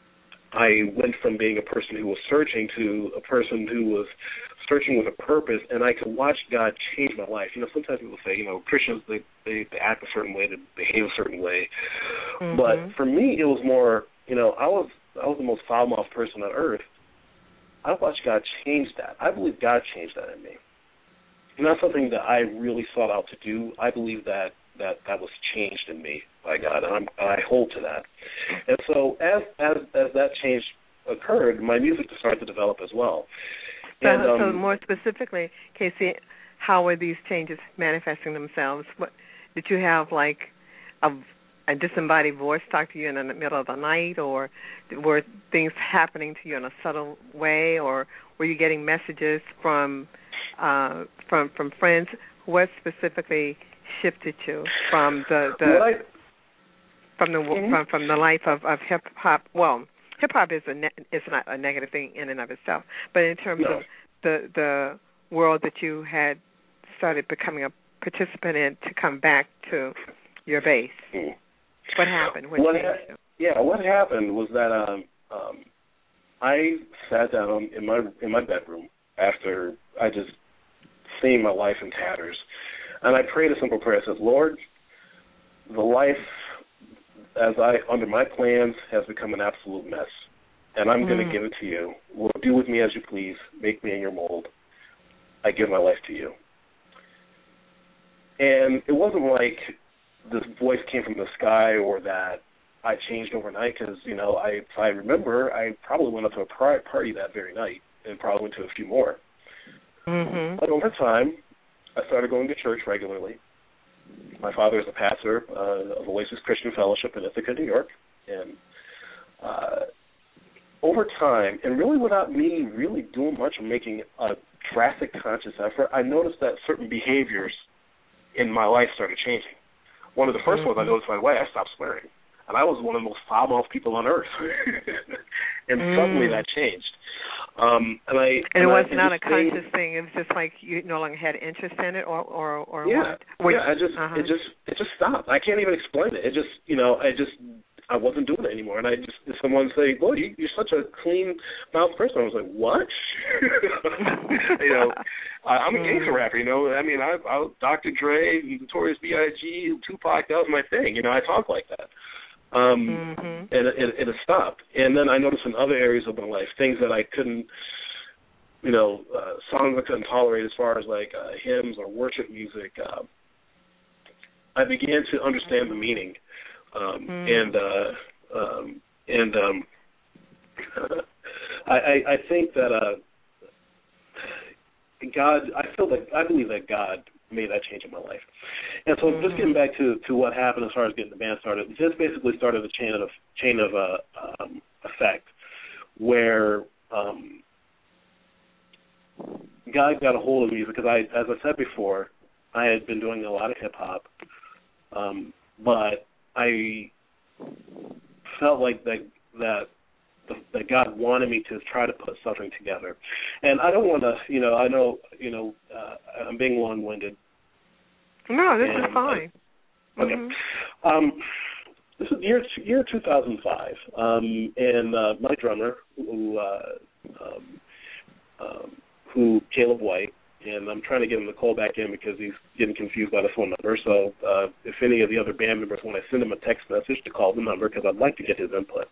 Speaker 5: I went from being a person who was searching to a person who was searching with a purpose, and I could watch God change my life. You know, sometimes people say, you know, Christians, they, they, they act a certain way, they behave a certain way. Mm-hmm. But for me, it was more, you know, I was I was the most foul-mouthed person on earth. I watched God change that. I believe God changed that in me. And that's something that I really sought out to do. I believe that that, that was changed in me by God, and I'm, I hold to that. And so as, as as that change occurred, my music started to develop as well.
Speaker 3: So,
Speaker 5: and, um,
Speaker 3: so more specifically, Casey, how were these changes manifesting themselves? What did you have, like, a, a disembodied voice talk to you in the middle of the night, or were things happening to you in a subtle way, or were you getting messages from uh, from from friends? What specifically shifted you from the, the
Speaker 5: I,
Speaker 3: from the
Speaker 5: mm-hmm.
Speaker 3: from, from the life of, of hip hop? Well, hip hop is a ne- is not a negative thing in and of itself, but in terms
Speaker 5: no.
Speaker 3: of the the world that you had started becoming a participant in, to come back to your base, mm. what happened? What,
Speaker 5: what
Speaker 3: changed
Speaker 5: ha- you? Yeah, what happened was that um, um, I sat down in my in my bedroom after I just seen my life in tatters. And I prayed a simple prayer. I said, Lord, the life as I, under my plans, has become an absolute mess. And I'm mm. going to give it to you. Lord, do with me as you please. Make me in your mold. I give my life to you. And it wasn't like this voice came from the sky or that I changed overnight because, you know, I, if I remember, I probably went up to a party that very night and probably went to a few more.
Speaker 3: Mm-hmm.
Speaker 5: But over time, I started going to church regularly. My father is a pastor uh, of Oasis Christian Fellowship in Ithaca, New York. And uh, over time, and really without me really doing much or making a drastic conscious effort, I noticed that certain behaviors in my life started changing. One of the first
Speaker 3: mm-hmm.
Speaker 5: ones I noticed right away, I stopped swearing. And I was one of the most foul-mouthed people on earth. and mm. suddenly that changed. Um, and I
Speaker 3: and it
Speaker 5: and
Speaker 3: wasn't
Speaker 5: I,
Speaker 3: not a conscious thing. It was just like you no longer had interest in it, or or, or
Speaker 5: yeah,
Speaker 3: what?
Speaker 5: Yeah, I just
Speaker 3: uh-huh.
Speaker 5: it just it just stopped. I can't even explain it. It just you know I just I wasn't doing it anymore. And I just someone say, "Boy, you, you're such a clean-mouthed person." I was like, "What?" you know, I, I'm a gangster rapper. You know, I mean, I, I Doctor Dre, Notorious B I G, Tupac. That was my thing. You know, I talk like that. Um,
Speaker 3: mm-hmm.
Speaker 5: and, and, and it stopped. And then I noticed in other areas of my life, things that I couldn't, you know, uh, songs I couldn't tolerate as far as like uh, hymns or worship music, uh, I began to understand the meaning. Um, mm. And, uh, um, and um, I, I, I think that uh, God, I feel that, I believe that God made that change in my life. And so mm-hmm. just getting back to, to what happened as far as getting the band started, this basically started a chain of chain of uh, um, effect where um, God got a hold of me because I, as I said before, I had been doing a lot of hip hop, um, but I felt like that that that God wanted me to try to put something together. And I don't want to, you know, I know, you know, uh, I'm being long-winded.
Speaker 3: No, this
Speaker 5: and,
Speaker 3: is fine.
Speaker 5: Uh, okay. Mm-hmm. Um, this is year year two thousand five, um, and uh, my drummer, who uh, um, um, who Caleb White, and I'm trying to get him to call back in because he's getting confused by the phone number. So uh, if any of the other band members want to send him a text message to call the number, because I'd like to get his input.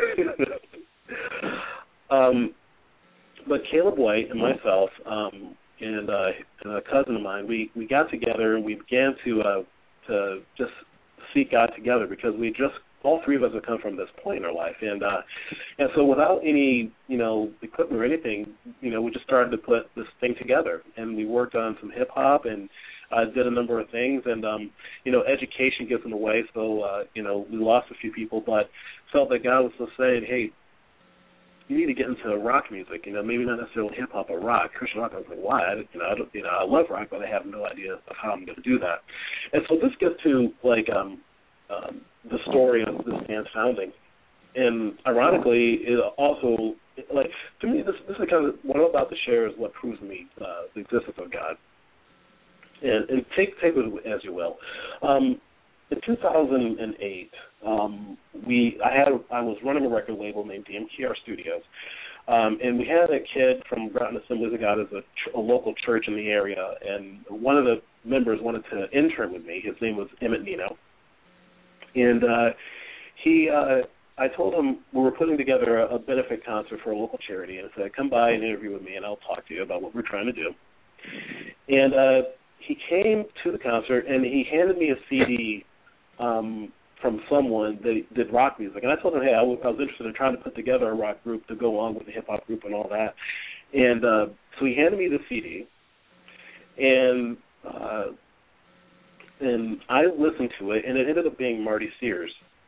Speaker 5: um, but Caleb White and myself um, and, uh, and a cousin of mine, we, we got together and we began to uh, to just seek God together because we just all three of us have come from this point in our life, and uh, and so without any, you know, equipment or anything, you know, we just started to put this thing together, and we worked on some hip hop and uh, did a number of things, and um, you know, education gets in the way, so uh, you know, we lost a few people, but felt that God was just saying, hey, you need to get into rock music, you know, maybe not necessarily hip hop or rock, Christian rock. I was like, why? I, you know, I don't, you know, I love rock, but I have no idea of how I'm going to do that, and so this gets to like um. Um, the story of this band's founding. And ironically, it also, like, to me, this, this is kind of, what I'm about to share is what proves to me uh, the existence of God. And, and take, take it as you will. Um, in two thousand eight, um, we, I had, I was running a record label named D M K R Studios. Um, and we had a kid from Groton Assemblies of God as a, ch- a local church in the area. And one of the members wanted to intern with me. His name was Emmett Nino. And uh, he, uh, I told him we were putting together a, a benefit concert for a local charity, and I said, come by and interview with me, and I'll talk to you about what we're trying to do. And uh, he came to the concert, and he handed me a C D um, from someone that did rock music. And I told him, hey, I, w- I was interested in trying to put together a rock group to go along with the hip-hop group and all that. And uh, so he handed me the C D, and uh, and I listened to it, and it ended up being Marty Sears.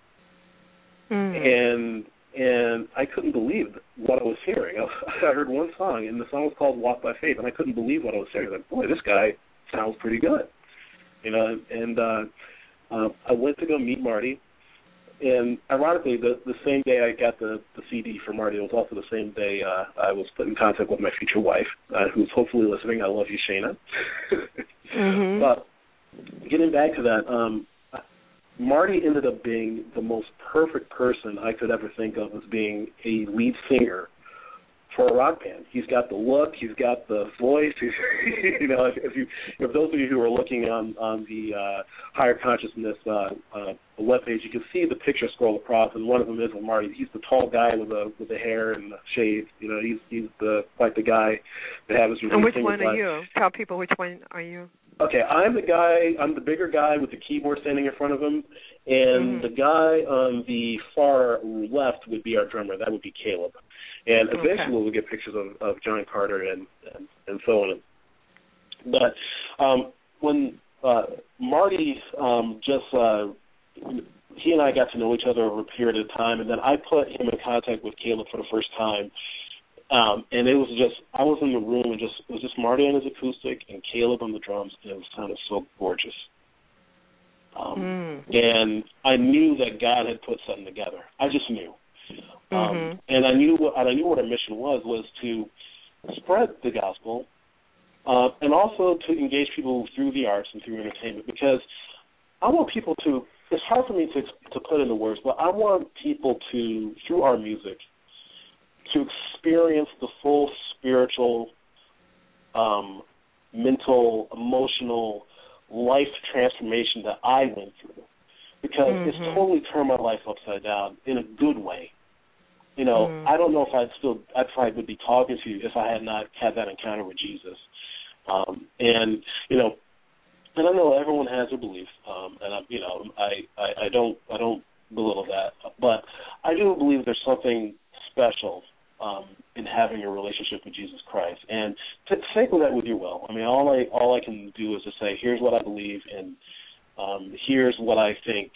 Speaker 5: Mm. And and I couldn't believe what I was hearing. I, I heard one song, and the song was called Walk by Faith, and I couldn't believe what I was hearing. I was like, boy, this guy sounds pretty good. You know, and uh, uh, I went to go meet Marty, and ironically, the, the same day I got the, the C D for Marty, it was also the same day uh, I was put in contact with my future wife, uh, who's hopefully listening. I love you, Shayna.
Speaker 3: mm-hmm.
Speaker 5: But getting back to that, um, Marty ended up being the most perfect person I could ever think of as being a lead singer for a rock band. He's got the look, he's got the voice. He's, you know, if you, if those of you who are looking on on the uh, Higher Consciousness uh, uh, webpage, you can see the picture scroll across, and one of them is with Marty. He's the tall guy with the with the hair and the shave. You know, he's he's the quite the guy that happens to
Speaker 3: And which
Speaker 5: sing
Speaker 3: one
Speaker 5: live.
Speaker 3: are you? Tell people which one are you.
Speaker 5: Okay, I'm the guy, I'm the bigger guy with the keyboard standing in front of him, and
Speaker 3: mm-hmm.
Speaker 5: the guy on the far left would be our drummer. That would be Caleb. And eventually
Speaker 3: okay.
Speaker 5: we'll get pictures of, of John Carter and, and, and so on. But um, when uh, Marty um, just, uh, he and I got to know each other over a period of time, and then I put him in contact with Caleb for the first time. Um, and it was just, I was in the room, and just it was just Marty on his acoustic and Caleb on the drums, and it was kind of so gorgeous. Um,
Speaker 3: mm.
Speaker 5: And I knew that God had put something together. I just knew. Um,
Speaker 3: mm-hmm.
Speaker 5: And I knew what and I knew what our mission was, was to spread the gospel uh, and also to engage people through the arts and through entertainment, because I want people to, it's hard for me to, to put into words, but I want people to, through our music, to experience the full spiritual, um, mental, emotional life transformation that I went through, because
Speaker 3: mm-hmm.
Speaker 5: it's totally turned my life upside down in a good way. You know, mm-hmm. I don't know if I'd still, I probably would be talking to you if I had not had that encounter with Jesus. Um, and you know, and I know everyone has their belief, um, and I, you know, I, I, I don't, I don't belittle that, but I do believe there's something special Um, in having a relationship with Jesus Christ, and to take that with you well. I mean, all I all I can do is to say, here's what I believe, and um, here's what I think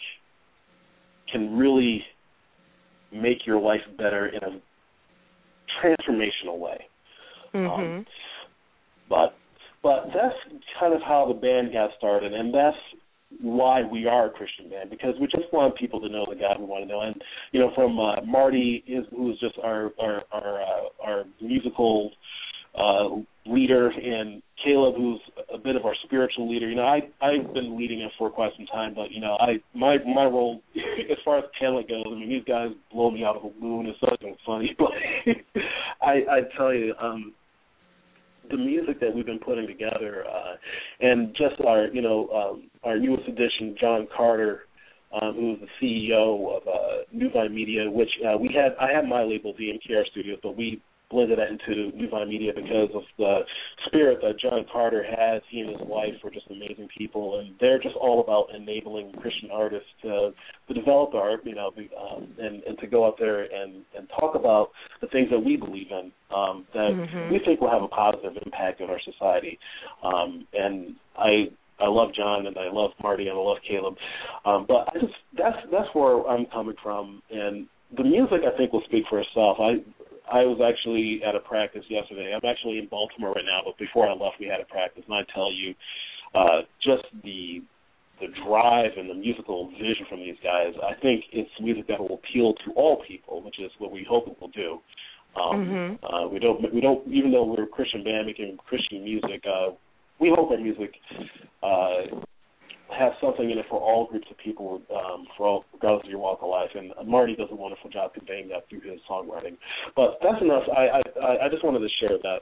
Speaker 5: can really make your life better in a transformational way.
Speaker 3: Mm-hmm.
Speaker 5: Um, but but that's kind of how the band got started, and that's why we are a Christian band, because we just want people to know the God we want to know. And you know, from uh, Marty, is who is just our our our, uh, our musical uh, leader, and Caleb, who's a bit of our spiritual leader. You know, I I've been leading it for quite some time, but you know, I my my role as far as talent goes, I mean, these guys blow me out of the moon. It's something funny, but I I tell you. um the music that we've been putting together, uh, and just our, you know, um, our newest addition, John Carter, um, who is the C E O of uh, Newvine Media, which uh, we had, I had my label, D M K R Studios, but we blended that into Newvine Media because of the spirit that John Carter has. He and his wife were just amazing people, and they're just all about enabling Christian artists to, to develop art, you know, um, and, and to go out there and, and talk about the things that we believe in, um, that
Speaker 3: mm-hmm.
Speaker 5: we think will have a positive impact on our society. Um, and I I love John, and I love Marty, and I love Caleb. Um, but I just that's that's where I'm coming from, and the music I think will speak for itself. I I was actually at a practice yesterday. I'm actually in Baltimore right now, but before I left, we had a practice, and I tell you, uh, just the the drive and the musical vision from these guys. I think it's music that will appeal to all people, which is what we hope it will do. Um,
Speaker 3: mm-hmm.
Speaker 5: uh, we don't we don't even though we're a Christian band making Christian music, uh, we hope our music uh, has something in it for all groups of people, um, for all, regardless of your walk of life. And Marty does a wonderful job conveying that through his songwriting. But that's enough. I I, I just wanted to share that,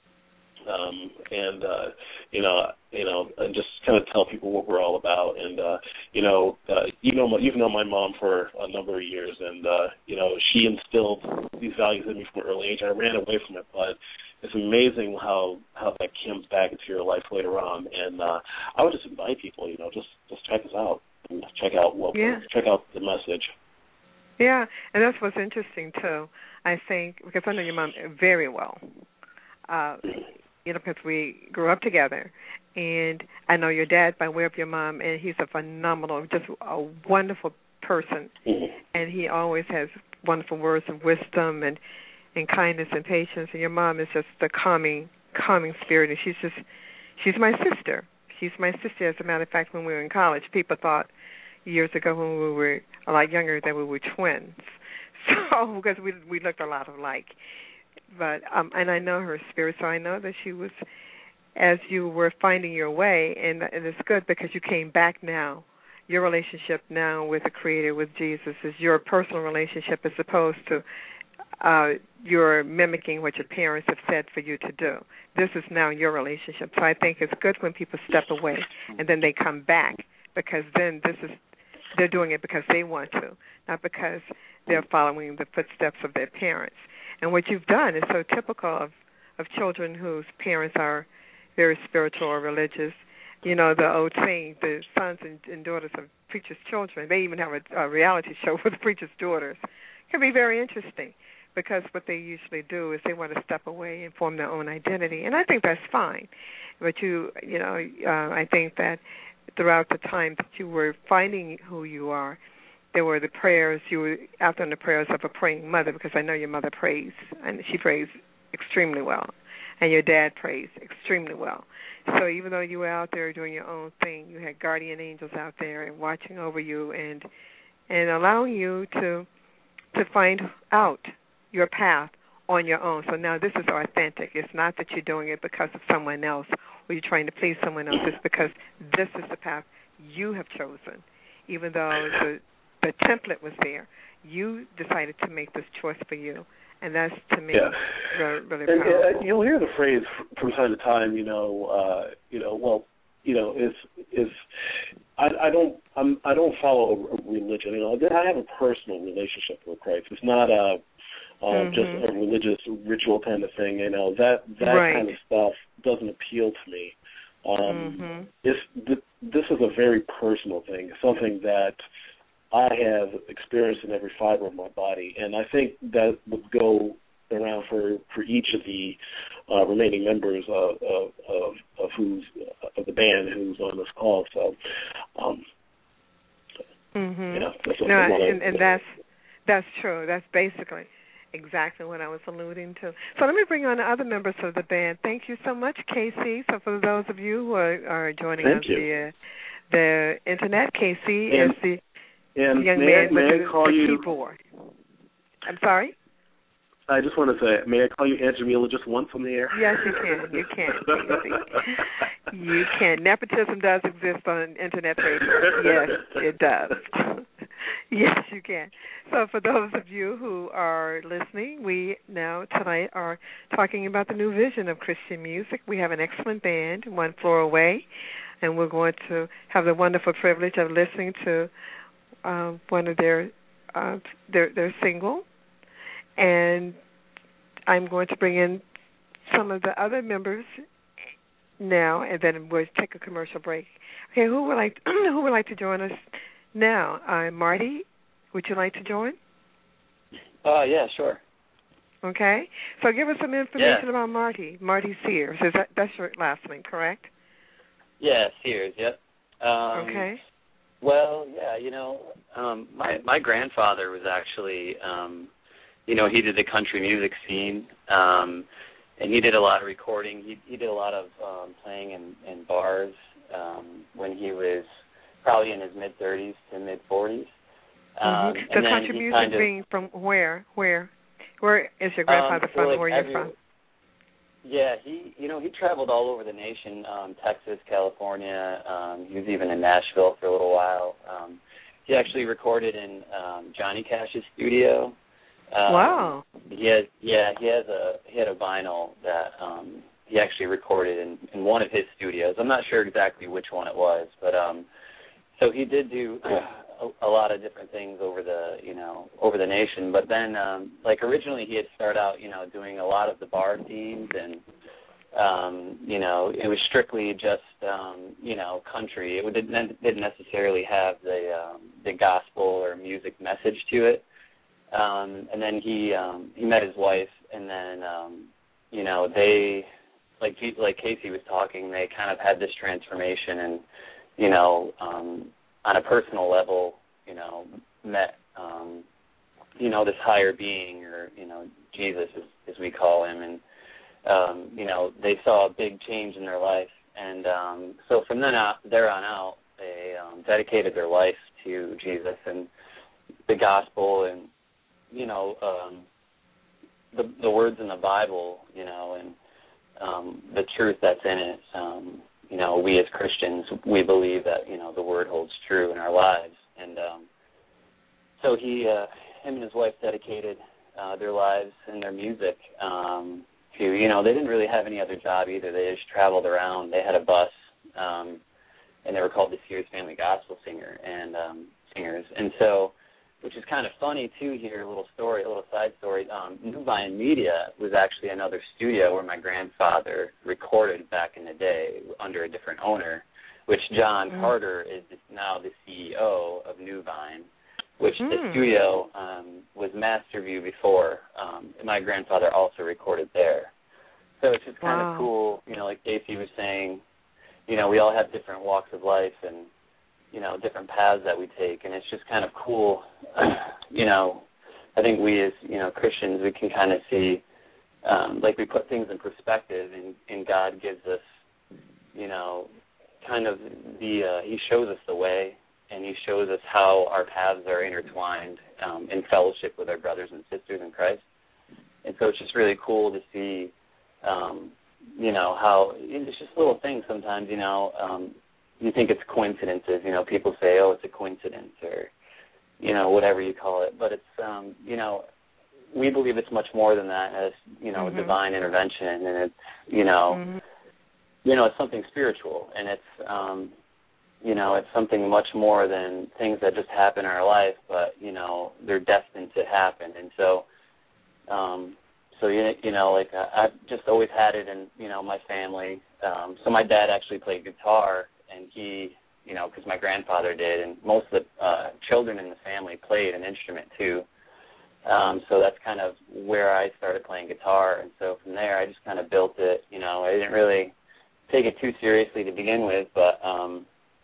Speaker 5: um, and uh, you know, you know, and just kind of tell people what we're all about. And uh, you know, uh, you know, you've known my mom for a number of years, and uh, you know, she instilled these values in me from an early age. I ran away from it, but it's amazing how, how that comes back into your life later on. And uh, I would just invite people, you know, just just check us out. And check out what
Speaker 3: yeah.
Speaker 5: check out the message.
Speaker 3: Yeah, and that's what's interesting too. I think because I know your mom very well. Uh, you know, because we grew up together, and I know your dad by way of your mom, and he's a phenomenal, just a wonderful person,
Speaker 5: mm-hmm.
Speaker 3: and he always has wonderful words of wisdom and. and kindness and patience, and your mom is just the calming, calming spirit, and she's just, she's my sister. She's my sister. As a matter of fact, when we were in college, people thought years ago when we were a lot younger that we were twins, so because we we looked a lot alike. But um, and I know her spirit, so I know that she was, as you were finding your way, and, and it's good because you came back now. Your relationship now with the Creator, with Jesus, is your personal relationship as opposed to Uh, you're mimicking what your parents have said for you to do. This is now your relationship. So I think it's good when people step away and then they come back, because then this is they're doing it because they want to, not because they're following the footsteps of their parents. And what you've done is so typical of, of children whose parents are very spiritual or religious. You know, the old saying, the sons and, and daughters of preachers' children. They even have a, a reality show with preachers' daughters. It can be very interesting because what they usually do is they want to step away and form their own identity. And I think that's fine. But you, you know, uh, I think that throughout the time that you were finding who you are, there were the prayers, you were out there in the prayers of a praying mother, because I know your mother prays, and she prays extremely well, and your dad prays extremely well. So even though you were out there doing your own thing, you had guardian angels out there and watching over you and and allowing you to to find out your path on your own. So now this is authentic. It's not that you're doing it because of someone else or you're trying to please someone else. It's because this is the path you have chosen, even though the the template was there. You decided to make this choice for you, and that's, to me,
Speaker 5: yeah.
Speaker 3: really, really
Speaker 5: and,
Speaker 3: powerful.
Speaker 5: And you'll hear the phrase from time to time, you know, uh, you know, well, you know, is is I, I don't I'm I don't follow a religion. You know, I have a personal relationship with Christ. It's not a uh, mm-hmm. just a religious ritual kind of thing. You know, that that
Speaker 3: right.
Speaker 5: kind of stuff doesn't appeal to me. Um,
Speaker 3: mm-hmm.
Speaker 5: It's th- this is a very personal thing. It's something that I have experienced in every fiber of my body, and I think that would go around for, for each of the uh, remaining members of of, of of who's of the band who's on this call. So, um,
Speaker 3: mm-hmm.
Speaker 5: yeah, that's what
Speaker 3: no,
Speaker 5: I wanna,
Speaker 3: and, and that's that's true. That's basically exactly what I was alluding to. So let me bring on the other members of the band. Thank you so much, Casey. So for those of you who are, are joining
Speaker 5: Thank
Speaker 3: us
Speaker 5: you.
Speaker 3: via the internet, Casey
Speaker 5: and,
Speaker 3: is the
Speaker 5: and
Speaker 3: young
Speaker 5: may
Speaker 3: man
Speaker 5: I, may
Speaker 3: with
Speaker 5: I
Speaker 3: the,
Speaker 5: call
Speaker 3: the
Speaker 5: you,
Speaker 3: keyboard. I'm sorry?
Speaker 5: I just want to say, may I call you Aunt Jamila just once on the air?
Speaker 3: Yes, you can. You can, Casey. You can. Nepotism does exist on internet radio. Yes, it does. Yes, you can. So for those of you who are listening, we now tonight are talking about the new vision of Christian music. We have an excellent band, one floor away, and we're going to have the wonderful privilege of listening to uh, one of their, uh, their their single. And I'm going to bring in some of the other members now, and then we'll take a commercial break. Okay, who would like to, who would like to join us now? Uh, Marty, would you like to join?
Speaker 7: Uh, yeah, sure.
Speaker 3: Okay, so give us some information
Speaker 7: yeah.
Speaker 3: about Marty. Marty Sears, is that that's your last name, correct?
Speaker 7: Yeah, Sears. Yep. Um,
Speaker 3: okay.
Speaker 7: Well, yeah, you know, um, my my grandfather was actually, um, you know, he did the country music scene, um, and he did a lot of recording. He he did a lot of um, playing in, in bars um, when he was probably in his mid thirties to mid forties. Um,
Speaker 3: mm-hmm. The country music
Speaker 7: kind of,
Speaker 3: being from where? Where? Where is your grandfather
Speaker 7: um,
Speaker 3: from?
Speaker 7: like
Speaker 3: Where you're
Speaker 7: every,
Speaker 3: from?
Speaker 7: Yeah, he you know he traveled all over the nation, um, Texas, California. Um, he was even in Nashville for a little while. Um, he actually recorded in um, Johnny Cash's studio. Um,
Speaker 3: wow.
Speaker 7: He has yeah he has a he had a vinyl that um, he actually recorded in, in one of his studios. I'm not sure exactly which one it was, but um, so he did do a, a lot of different things over the you know over the nation. But then um, like originally he had started out you know doing a lot of the bar themes, and um, you know it was strictly just um, you know country. It didn't didn't necessarily have the um, the gospel or music message to it. Um, and then he um, he met his wife, and then um, you know they like like Casey was talking. They kind of had this transformation, and you know um, on a personal level, you know met um, you know this higher being, or you know Jesus as, as we call him, and um, you know they saw a big change in their life, and um, so from then out there on out, they um, dedicated their life to Jesus and the gospel, and you know, um, the the words in the Bible, you know, and um, the truth that's in it. Um, you know, we as Christians, we believe that, you know, the word holds true in our lives. And um, so he, uh, him and his wife dedicated uh, their lives and their music um, to, you know, they didn't really have any other job either. They just traveled around. They had a bus, um, and they were called the Sears Family Gospel Singer and um, Singers. And so which is kind of funny, too, here, a little story, a little side story. Um, New Vine Media was actually another studio where my grandfather recorded back in the day under a different owner, which John mm. Carter is now the C E O of New Vine, which mm. the studio um, was Masterview before. Um, my grandfather also recorded there. So it's just kind wow. of cool, you know, like Casey was saying, you know, we all have different walks of life and, you know, different paths that we take, and it's just kind of cool. you know, I think we as, you know, Christians, we can kind of see, um, like we put things in perspective, and, and God gives us, you know, kind of the, uh, he shows us the way, and he shows us how our paths are intertwined um, in fellowship with our brothers and sisters in Christ. And so it's just really cool to see, um, you know, how it's just little things sometimes, you know, um, you think it's coincidences, you know, people say, oh, it's a coincidence or, you know, whatever you call it. But it's, um, you know, we believe it's much more than that as, you know, mm-hmm. divine intervention. And it's, you know, mm-hmm. you know, it's something spiritual. And it's, um, you know, it's something much more than things that just happen in our life, but, you know, they're destined to happen. And so, um, so, you, you know, like I, I've just always had it in, you know, my family. Um, so my dad actually played guitar. And he, you know, because my grandfather did, and most of the uh, children in the family played an instrument too. Um, so that's kind of where I started playing guitar. And so from there, I just kind of built it. You know, I didn't really take it too seriously to begin with, but um,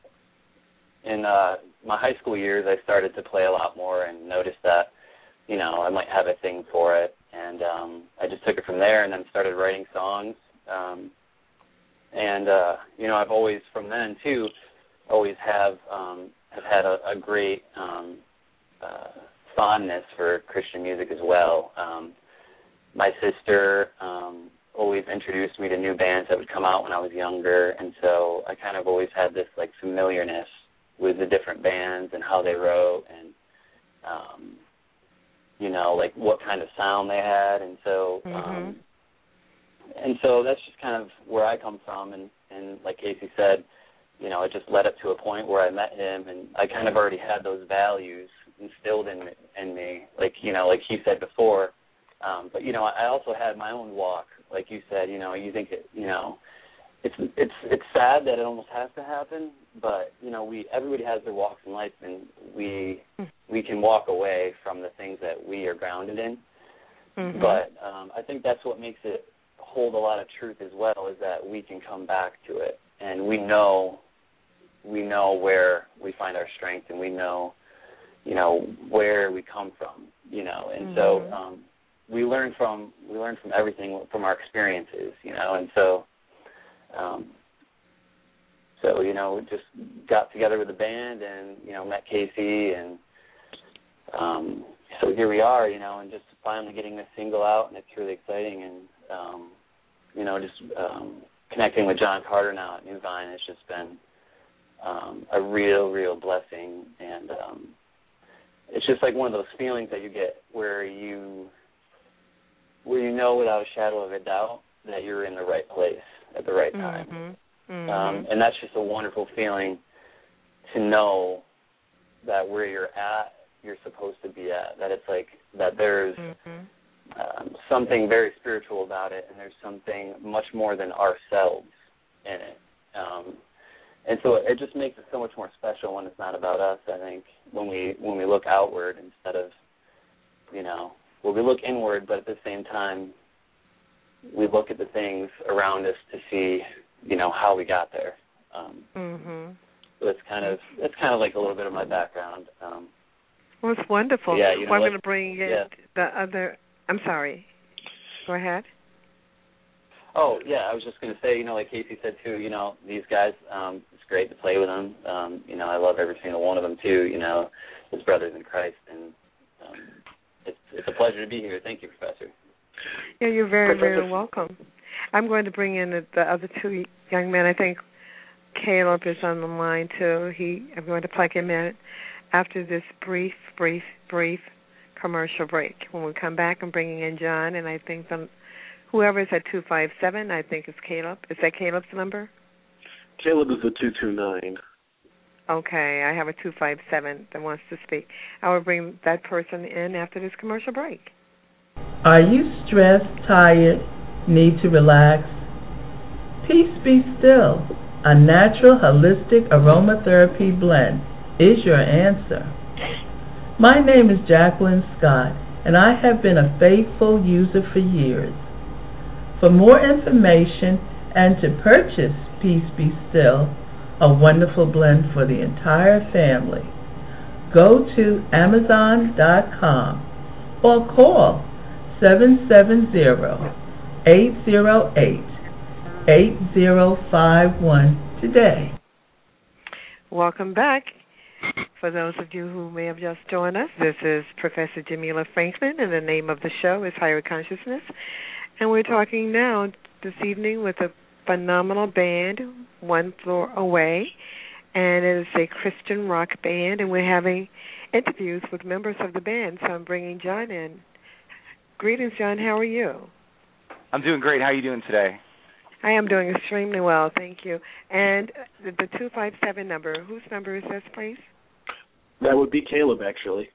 Speaker 7: in uh, my high school years, I started to play a lot more and noticed that, you know, I might have a thing for it. And um, I just took it from there and then started writing songs. Um, And, uh, you know, I've always, from then, too, always have um, have had a, a great um, uh, fondness for Christian music as well. Um, my sister um, always introduced me to new bands that would come out when I was younger, and so I kind of always had this, like, familiarness with the different bands and how they wrote and, um, you know, like what kind of sound they had. And so... Um, mm-hmm. And so that's just kind of where I come from, and, and like Casey said, you know, it just led up to a point where I met him, and I kind of already had those values instilled in in me, like, you know, like he said before. Um, but, you know, I also had my own walk, like you said, you know, you think, it, you know, it's it's it's sad that it almost has to happen, but, you know, we everybody has their walks in life, and we we can walk away from the things that we are grounded in. Mm-hmm. But um, I think that's what makes it hold a lot of truth as well, is that we can come back to it, and we know we know where we find our strength, and we know, you know, where we come from, you know, and mm-hmm. so um, we learn from we learn from everything from our experiences, you know, and so um, so you know, we just got together with the band, and you know, met Casey, and um, so here we are, you know, and just finally getting this single out, and it's really exciting, and um, you know, just um, connecting with John Carter now at New Vine has just been um, a real, real blessing. And um, it's just like one of those feelings that you get where you where you know without a shadow of a doubt that you're in the right place at the right time. Mm-hmm. Mm-hmm. Um, and that's just a wonderful feeling to know that where you're at, you're supposed to be at, that it's like that there's mm-hmm. Um, something very spiritual about it, and there's something much more than ourselves in it. Um, and so it just makes it so much more special when it's not about us, I think, when we when we look outward instead of, you know, well, we look inward, but at the same time, we look at the things around us to see, you know, how we got there. Um, mm-hmm. So it's kind of, it's kind of like a little bit of my background. Um,
Speaker 3: well, it's wonderful.
Speaker 7: Yeah, you know,
Speaker 3: well, I'm
Speaker 7: like,
Speaker 3: going to bring in
Speaker 7: yeah.
Speaker 3: the other... I'm sorry. Go ahead.
Speaker 7: Oh, yeah, I was just going to say, you know, like Casey said, too, you know, these guys, um, it's great to play with them. Um, you know, I love every single one of them, too, you know, as brothers in Christ. And um, it's, it's a pleasure to be here. Thank you, Professor.
Speaker 3: Yeah, you're very, very welcome. I'm going to bring in the, the other two young men. I think Caleb is on the line, too. He, I'm going to plug him in after this brief, brief, brief commercial break. When we come back, I'm bringing in John, and I think the, whoever is at two five seven, I think it's Caleb. Is that Caleb's number?
Speaker 5: Caleb is the two two nine.
Speaker 3: Okay, I have a two five seven that wants to speak. I will bring that person in after this commercial break.
Speaker 8: Are you stressed, tired, need to relax? Peace Be Still, a natural holistic aromatherapy blend, is your answer. My name is Jacqueline Scott, and I have been a faithful user for years. For more information and to purchase Peace Be Still, a wonderful blend for the entire family, go to amazon dot com or call seven seven zero, eight zero eight, eight zero five one today.
Speaker 3: Welcome back. For those of you who may have just joined us, this is Professor Jamila Franklin, and the name of the show is Higher Consciousness. And we're talking now this evening with a phenomenal band, One Floor Away, and it is a Christian rock band, and we're having interviews with members of the band, so I'm bringing John in. Greetings, John. How are you?
Speaker 6: I'm doing great. How are you doing today?
Speaker 3: I am doing extremely well, thank you. And the, the two five seven number, whose number is this, please?
Speaker 5: That would be Caleb, actually.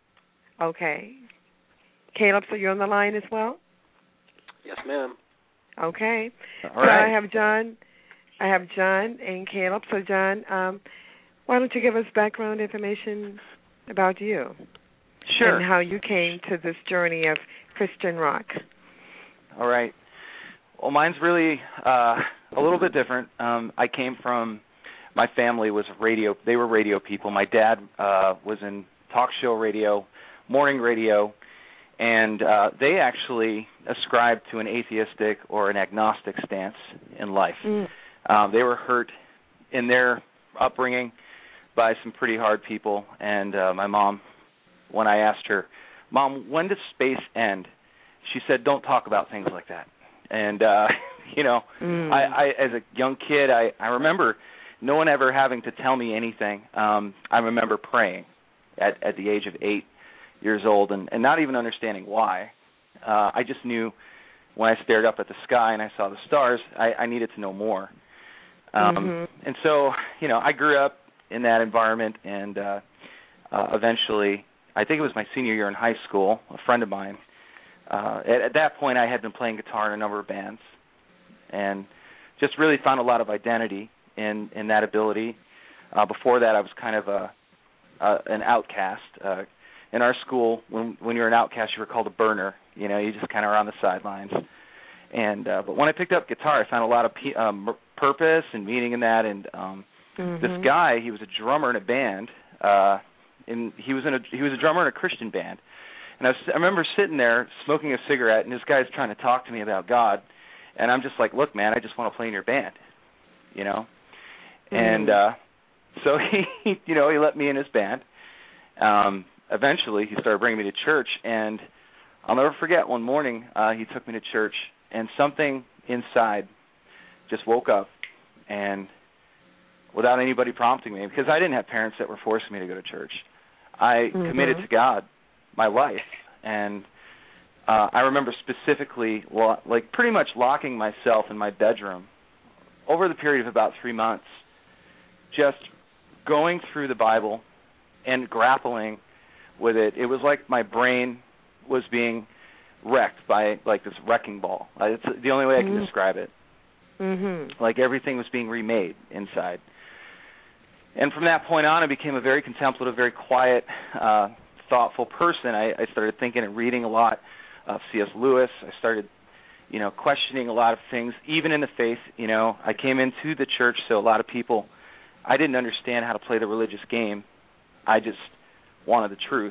Speaker 3: Okay. Caleb, so you're on the line as well?
Speaker 5: Yes, ma'am.
Speaker 3: Okay.
Speaker 6: All
Speaker 3: so
Speaker 6: right.
Speaker 3: I have John, I have John and Caleb. So John, um, why don't you give us background information about you?
Speaker 6: Sure.
Speaker 3: And how you came to this journey of Christian rock.
Speaker 6: All right. Well, mine's really uh, a little bit different. Um, I came from, my family was radio, they were radio people. My dad uh, was in talk show radio, morning radio, and uh, they actually ascribed to an atheistic or an agnostic stance in life. Mm. Um, they were hurt in their upbringing by some pretty hard people, and uh, my mom, when I asked her, Mom, when does space end? She said, don't talk about things like that. And, uh, you know, mm. I, I, as a young kid, I, I remember no one ever having to tell me anything. Um, I remember praying at, at the age of eight years old and, and not even understanding why. Uh, I just knew when I stared up at the sky and I saw the stars, I, I needed to know more. Um, mm-hmm. And so, you know, I grew up in that environment, and uh, uh, eventually, I think it was my senior year in high school, a friend of mine, uh, at, at that point I had been playing guitar in a number of bands and just really found a lot of identity in, in that ability. Uh, before that, I was kind of a, a an outcast. Uh, in our school, when when you're an outcast, you were called a burner. You know, you just kind of are on the sidelines. And uh, but when I picked up guitar, I found a lot of p- um, purpose and meaning in that. And um, mm-hmm. this guy, he was a drummer in a band. Uh, and he was in a he was a drummer in a Christian band. And I, was, I remember sitting there smoking a cigarette, and this guy's trying to talk to me about God. And I'm just like, look, man, I just want to play in your band, you know. Mm-hmm. And uh, so he, you know, he let me in his band. Um, eventually, he started bringing me to church, and I'll never forget one morning uh, he took me to church, and something inside just woke up, and without anybody prompting me, because I didn't have parents that were forcing me to go to church, I mm-hmm. committed to God my life. And uh, I remember specifically, well, like pretty much locking myself in my bedroom over the period of about three months, just going through the Bible and grappling with it. It was like my brain was being wrecked by like this wrecking ball. Uh, it's the only way I can mm-hmm. describe it. Mm-hmm. Like everything was being remade inside. And from that point on, I became a very contemplative, very quiet, uh, thoughtful person. I, I started thinking and reading a lot of C S Lewis. I started, you know, questioning a lot of things, even in the faith. You know, I came into the church, so a lot of people, I didn't understand how to play the religious game. I just wanted the truth.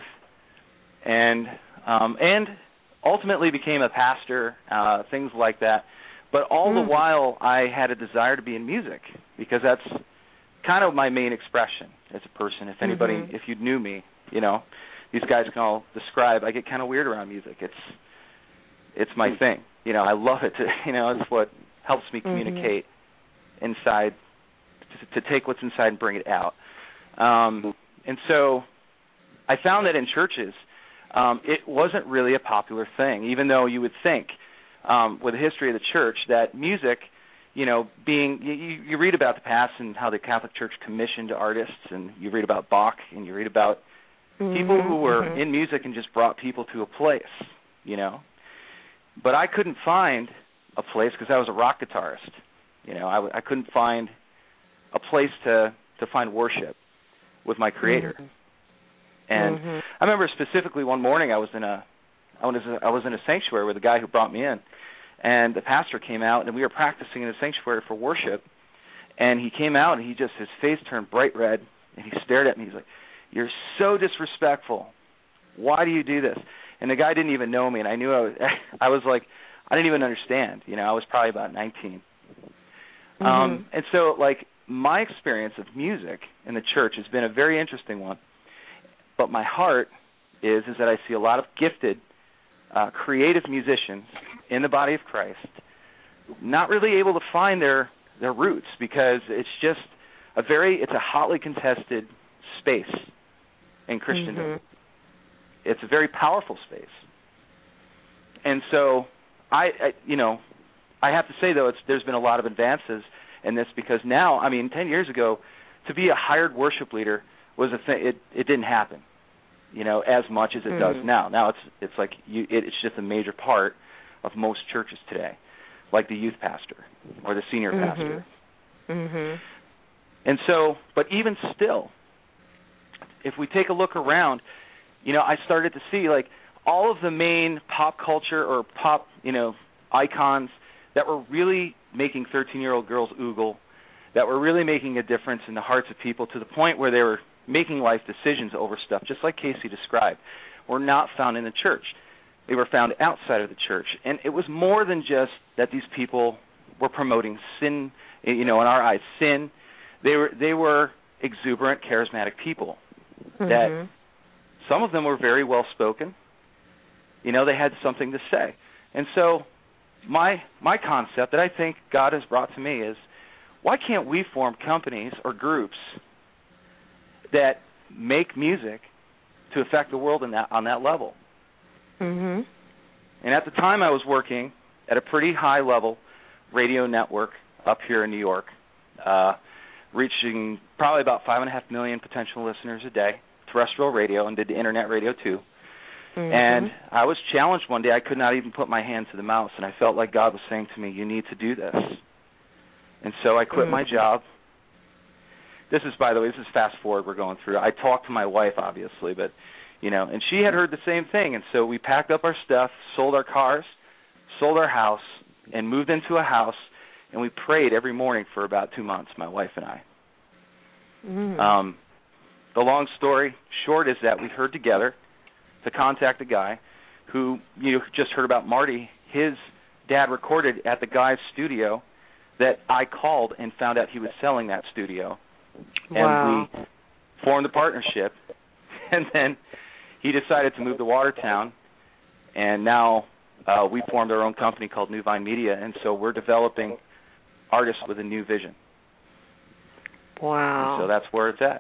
Speaker 6: And um, and ultimately became a pastor, uh, things like that. But all mm. the while, I had a desire to be in music, because that's kind of my main expression as a person. If anybody, mm-hmm. if you knew me, you know, these guys can all describe, I get kind of weird around music. It's it's my mm. thing. You know, I love it. To, you know, it's what helps me communicate mm-hmm. inside, to, to take what's inside and bring it out. Um, and so I found that in churches, um, it wasn't really a popular thing, even though you would think, um, with the history of the church, that music, you know, being you, you read about the past and how the Catholic Church commissioned artists, and you read about Bach, and you read about mm-hmm, people who were mm-hmm. in music and just brought people to a place, you know. But I couldn't find a place because I was a rock guitarist. You know, I, I couldn't find a place to, to find worship with my Creator. Mm-hmm. And mm-hmm. I remember specifically one morning I was in a I was I was in a sanctuary with the guy who brought me in, and the pastor came out, and we were practicing in a sanctuary for worship. And he came out, and he just his face turned bright red, and he stared at me. He's like, "You're so disrespectful. Why do you do this?" And the guy didn't even know me, and I knew I was I was like I didn't even understand. You know, I was probably about nineteen. Mm-hmm. Um, and so, like, my experience of music in the church has been a very interesting one. But my heart is is that I see a lot of gifted, uh, creative musicians in the body of Christ not really able to find their, their roots because it's just a very, it's a hotly contested space in Christendom. Mm-hmm. It's a very powerful space. And so, I, I you know, I have to say, though, it's, there's been a lot of advances in this because now, I mean, ten years ago, to be a hired worship leader was a thing. It, it didn't happen, you know, as much as it mm-hmm. does now. Now it's it's like you, it, it's just a major part of most churches today, like the youth pastor or the senior mm-hmm. pastor. Mm-hmm. And so, but even still, if we take a look around, you know, I started to see like all of the main pop culture or pop, you know, icons that were really making thirteen-year-old girls oogle, that were really making a difference in the hearts of people to the point where they were making life decisions over stuff, just like Casey described, were not found in the church. They were found outside of the church. And it was more than just that these people were promoting sin, you know, in our eyes, sin. They were they were exuberant, charismatic people. Mm-hmm. That some of them were very well-spoken. You know, they had something to say. And so my my concept that I think God has brought to me is, why can't we form companies or groups that make music to affect the world in that, on that level? Mm-hmm. And at the time I was working at a pretty high-level radio network up here in New York, uh, reaching probably about five and a half million potential listeners a day, terrestrial radio, and did the internet radio too. Mm-hmm. And I was challenged one day. I could not even put my hand to the mouse, and I felt like God was saying to me, you need to do this. And so I quit mm-hmm. my job. This is, by the way, this is fast forward we're going through. I talked to my wife, obviously, but, you know, and she had heard the same thing. And so we packed up our stuff, sold our cars, sold our house, and moved into a house, and we prayed every morning for about two months, my wife and I. Mm-hmm. Um, the long story short is that we heard together to contact a guy who, you just heard about Marty. His dad recorded at the guy's studio that I called and found out he was selling that studio.
Speaker 3: Wow.
Speaker 6: And we formed a partnership. And then he decided to move to Watertown, and now uh, we formed our own company called New Vine Media, and so we're developing artists with a new vision.
Speaker 3: Wow.
Speaker 6: And so that's where it's at.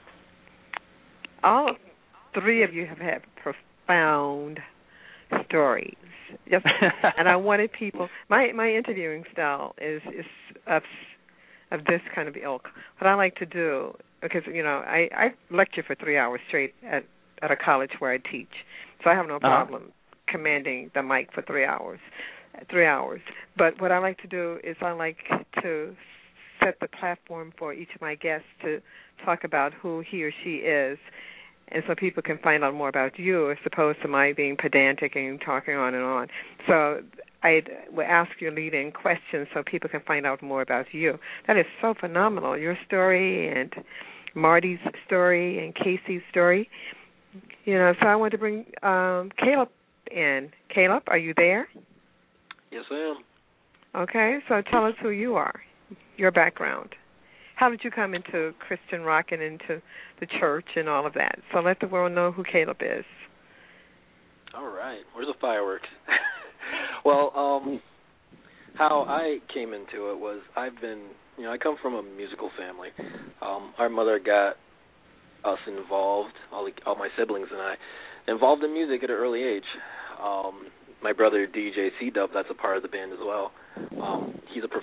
Speaker 3: All three of you have had profound stories. Yes, and I wanted people. My my interviewing style is is of of this kind of ilk. What I like to do, because you know, I I lecture for three hours straight at at a college where I teach, so I have no problem uh-huh. commanding the mic for three hours, three hours. But what I like to do is I like to set the platform for each of my guests to talk about who he or she is. And so people can find out more about you as opposed to my being pedantic and talking on and on. So I will ask you leading questions so people can find out more about you. That is so phenomenal, your story and Marty's story and Casey's story. You know, so I want to bring um, Caleb in. Caleb, are you there?
Speaker 9: Yes, I am.
Speaker 3: Okay, so tell us who you are, your background. How did you come into Christian rock and into the church and all of that? So let the world know who Caleb is.
Speaker 9: All right. Where's the fireworks? Well, um, how I came into it was I've been, you know, I come from a musical family. Um, our mother got us involved, all, the, all my siblings and I, involved in music at an early age. Um, my brother, D J C-Dub, that's a part of the band as well. Um, he's a prof-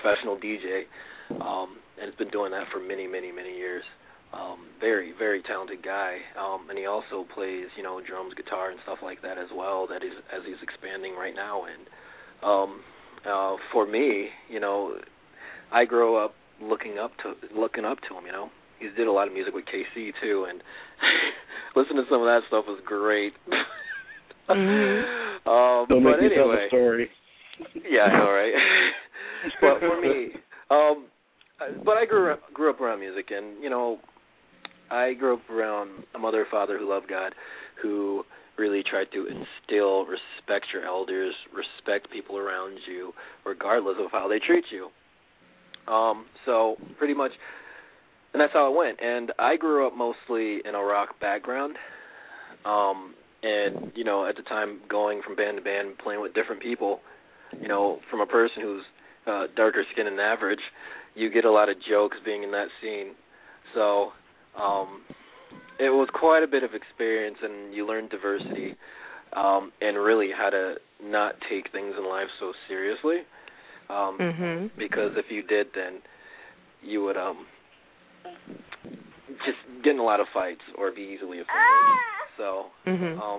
Speaker 9: professional D J, um, and has been doing that for many, many, many years. Um, very, very talented guy, um, and he also plays, you know, drums, guitar, and stuff like that as well. That is, as he's expanding right now. And um, uh, for me, you know, I grew up looking up to looking up to him. You know, he did a lot of music with K C too, and listening to some of that stuff was great.
Speaker 5: Mm-hmm.
Speaker 9: um,
Speaker 5: Don't
Speaker 9: but
Speaker 5: make me
Speaker 9: anyway,
Speaker 5: tell the story.
Speaker 9: Yeah, I know, right? But for me, um, but I grew up, grew up around music, and you know, I grew up around a mother and father who loved God, who really tried to instill respect your elders, respect people around you, regardless of how they treat you. Um, so pretty much, and that's how it went. And I grew up mostly in a rock background, um, and you know, at the time, going from band to band, playing with different people. You know, from a person who's uh, darker skin than average, you get a lot of jokes being in that scene. So. Um, it was quite a bit of experience, and you learn diversity, um, and really how to not take things in life so seriously. Um,
Speaker 3: mm-hmm.
Speaker 9: Because if you did, then you would um, just get in a lot of fights or be easily offended. So,
Speaker 3: mm-hmm.
Speaker 9: um,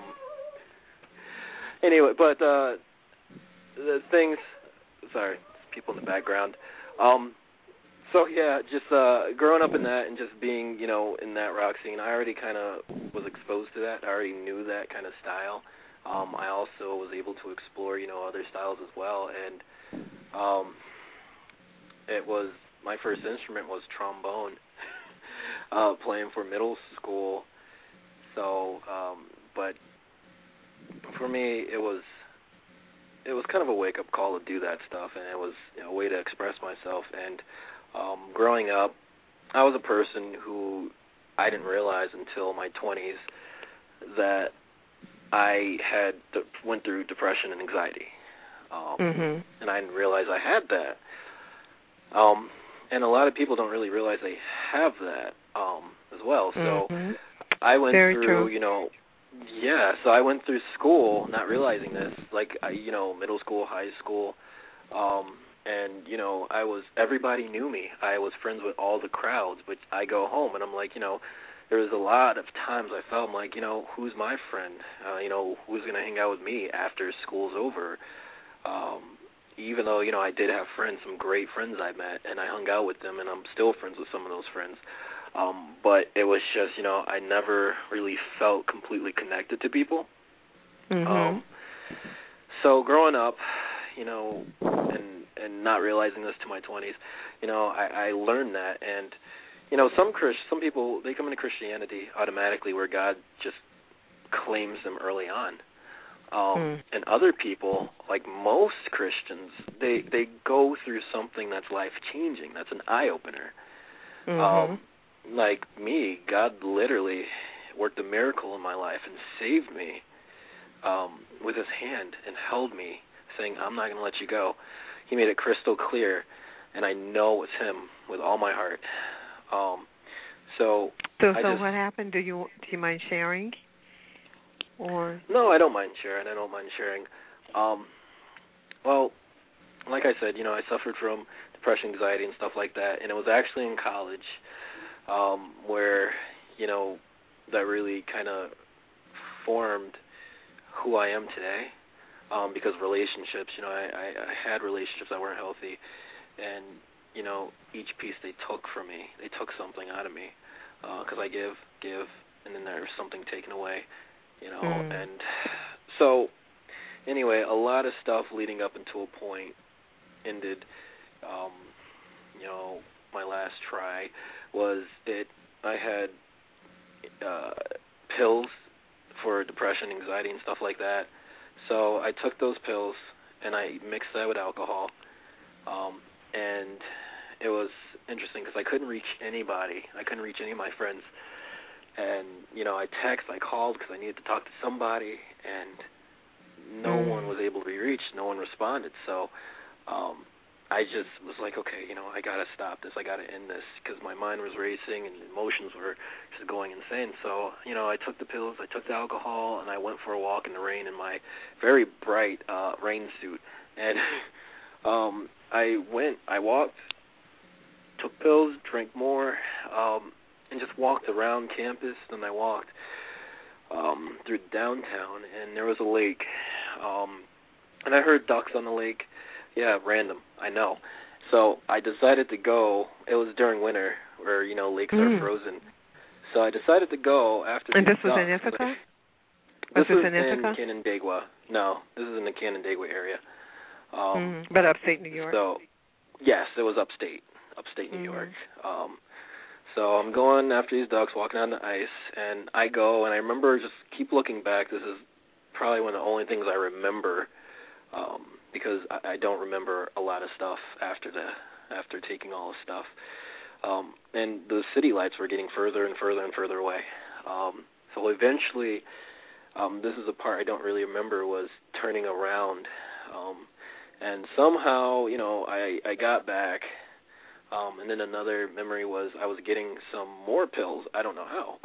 Speaker 9: anyway, but uh, the things. Sorry, people in the background. Um, So, yeah, just uh, growing up in that and just being, you know, in that rock scene, I already kind of was exposed to that. I already knew that kind of style. Um, I also was able to explore, you know, other styles as well. And um, it was, my first instrument was trombone, uh, playing for middle school. So, um, but for me, it was, it was kind of a wake-up call to do that stuff, and it was, you know, a way to express myself. And Um, growing up, I was a person who I didn't realize until my twenties that I had de- went through depression and anxiety, um,
Speaker 3: mm-hmm.
Speaker 9: and I didn't realize I had that. Um, and a lot of people don't really realize they have that um, as well. So
Speaker 3: mm-hmm.
Speaker 9: I went
Speaker 3: Very
Speaker 9: through,
Speaker 3: true.
Speaker 9: you know, yeah. So I went through school not realizing this, like I, you know, middle school, high school. Um, And, you know, I was, everybody knew me. I was friends with all the crowds, but I go home and I'm like, you know, there was a lot of times I felt like, you know, who's my friend? Uh, you know, who's going to hang out with me after school's over? Um, even though, you know, I did have friends, some great friends I met, and I hung out with them, and I'm still friends with some of those friends. Um, but it was just, you know, I never really felt completely connected to people.
Speaker 3: Mm-hmm.
Speaker 9: Um, so growing up, you know, and and not realizing this to my twenties, you know, I, I learned that. And, you know, some Christ, some people, they come into Christianity automatically where God just claims them early on. Um,
Speaker 3: mm.
Speaker 9: And other people, like most Christians, they, they go through something that's life-changing, that's an eye-opener.
Speaker 3: Mm-hmm.
Speaker 9: Um, like me, God literally worked a miracle in my life and saved me um, with his hand and held me, saying, I'm not going to let you go. He made it crystal clear, and I know it's him with all my heart. Um, so,
Speaker 3: so,
Speaker 9: I
Speaker 3: so
Speaker 9: just,
Speaker 3: what happened? Do you do you mind sharing? Or
Speaker 9: no, I don't mind sharing. I don't mind sharing. Um, well, like I said, you know, I suffered from depression, anxiety, and stuff like that, and it was actually in college um, where, you know, that really kind of formed who I am today. Um, because relationships, you know, I, I, I had relationships that weren't healthy, and, you know, each piece they took from me, they took something out of me, because uh, I give, give, and then there's something taken away, you know,
Speaker 3: mm.
Speaker 9: and so, anyway, a lot of stuff leading up into a point ended, um, you know, my last try was it, I had uh, pills for depression, anxiety, and stuff like that. So I took those pills and I mixed that with alcohol, um, and it was interesting because I couldn't reach anybody. I couldn't reach any of my friends, and you know, I texted, I called because I needed to talk to somebody, and no mm. one was able to be reached. No one responded. So um, I just was like, okay, you know, I got to stop this. I got to end this because my mind was racing and emotions were just going insane. So, you know, I took the pills, I took the alcohol, and I went for a walk in the rain in my very bright uh, rain suit. And um, I went, I walked, took pills, drank more, um, and just walked around campus. Then I walked um, through downtown, and there was a lake, um, and I heard ducks on the lake. Yeah, random, I know. So I decided to go. It was during winter, where you know lakes
Speaker 3: mm.
Speaker 9: are frozen. So I decided to go after.
Speaker 3: And this was
Speaker 9: ducks.
Speaker 3: in Ithaca?
Speaker 9: Like,
Speaker 3: was
Speaker 9: this
Speaker 3: this
Speaker 9: was
Speaker 3: in Ithaca?
Speaker 9: in Canandaigua. No, this is in the Canandaigua area. Um,
Speaker 3: mm. But upstate New York.
Speaker 9: So yes, it was upstate, upstate New
Speaker 3: mm.
Speaker 9: York. Um, so I'm going after these ducks, walking on the ice, and I go, and I remember just keep looking back. This is probably one of the only things I remember, um, because I, I don't remember a lot of stuff after the after taking all the stuff. Um, and the city lights were getting further and further and further away. Um, so eventually, um, this is a part I don't really remember, was turning around. Um, and somehow, you know, I, I got back. Um, and then another memory was I was getting some more pills. I don't know how.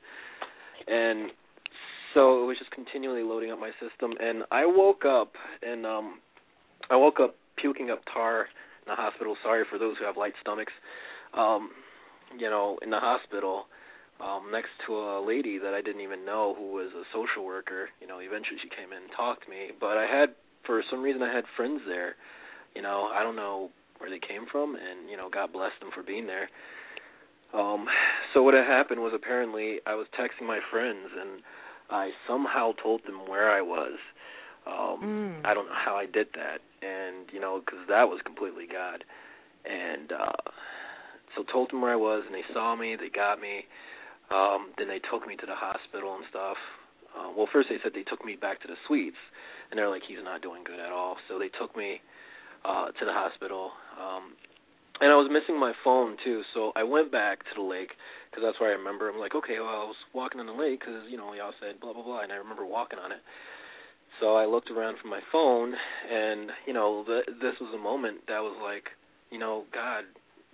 Speaker 9: And so it was just continually loading up my system. And I woke up, and um, I woke up puking up tar in the hospital. Sorry for those who have light stomachs. Um, you know, in the hospital, um, next to a lady that I didn't even know who was a social worker. You know, eventually she came in and talked to me. But I had, for some reason, I had friends there. You know, I don't know where they came from, and, you know, God bless them for being there. Um, so what had happened was apparently I was texting my friends, and I somehow told them where I was. Um,
Speaker 3: mm.
Speaker 9: I don't know how I did that, and, you know, because that was completely God. And uh So told them where I was, and they saw me, they got me. Um, then they took me to the hospital and stuff. Uh, well, first they said they took me back to the suites, and they're like, he's not doing good at all. So they took me uh, to the hospital. Um, and I was missing my phone, too, so I went back to the lake, because that's where I remember. I'm like, okay, well, I was walking on the lake because, you know, y'all said blah, blah, blah, and I remember walking on it. So I looked around for my phone, and, you know, the, this was a moment that was like, you know, God,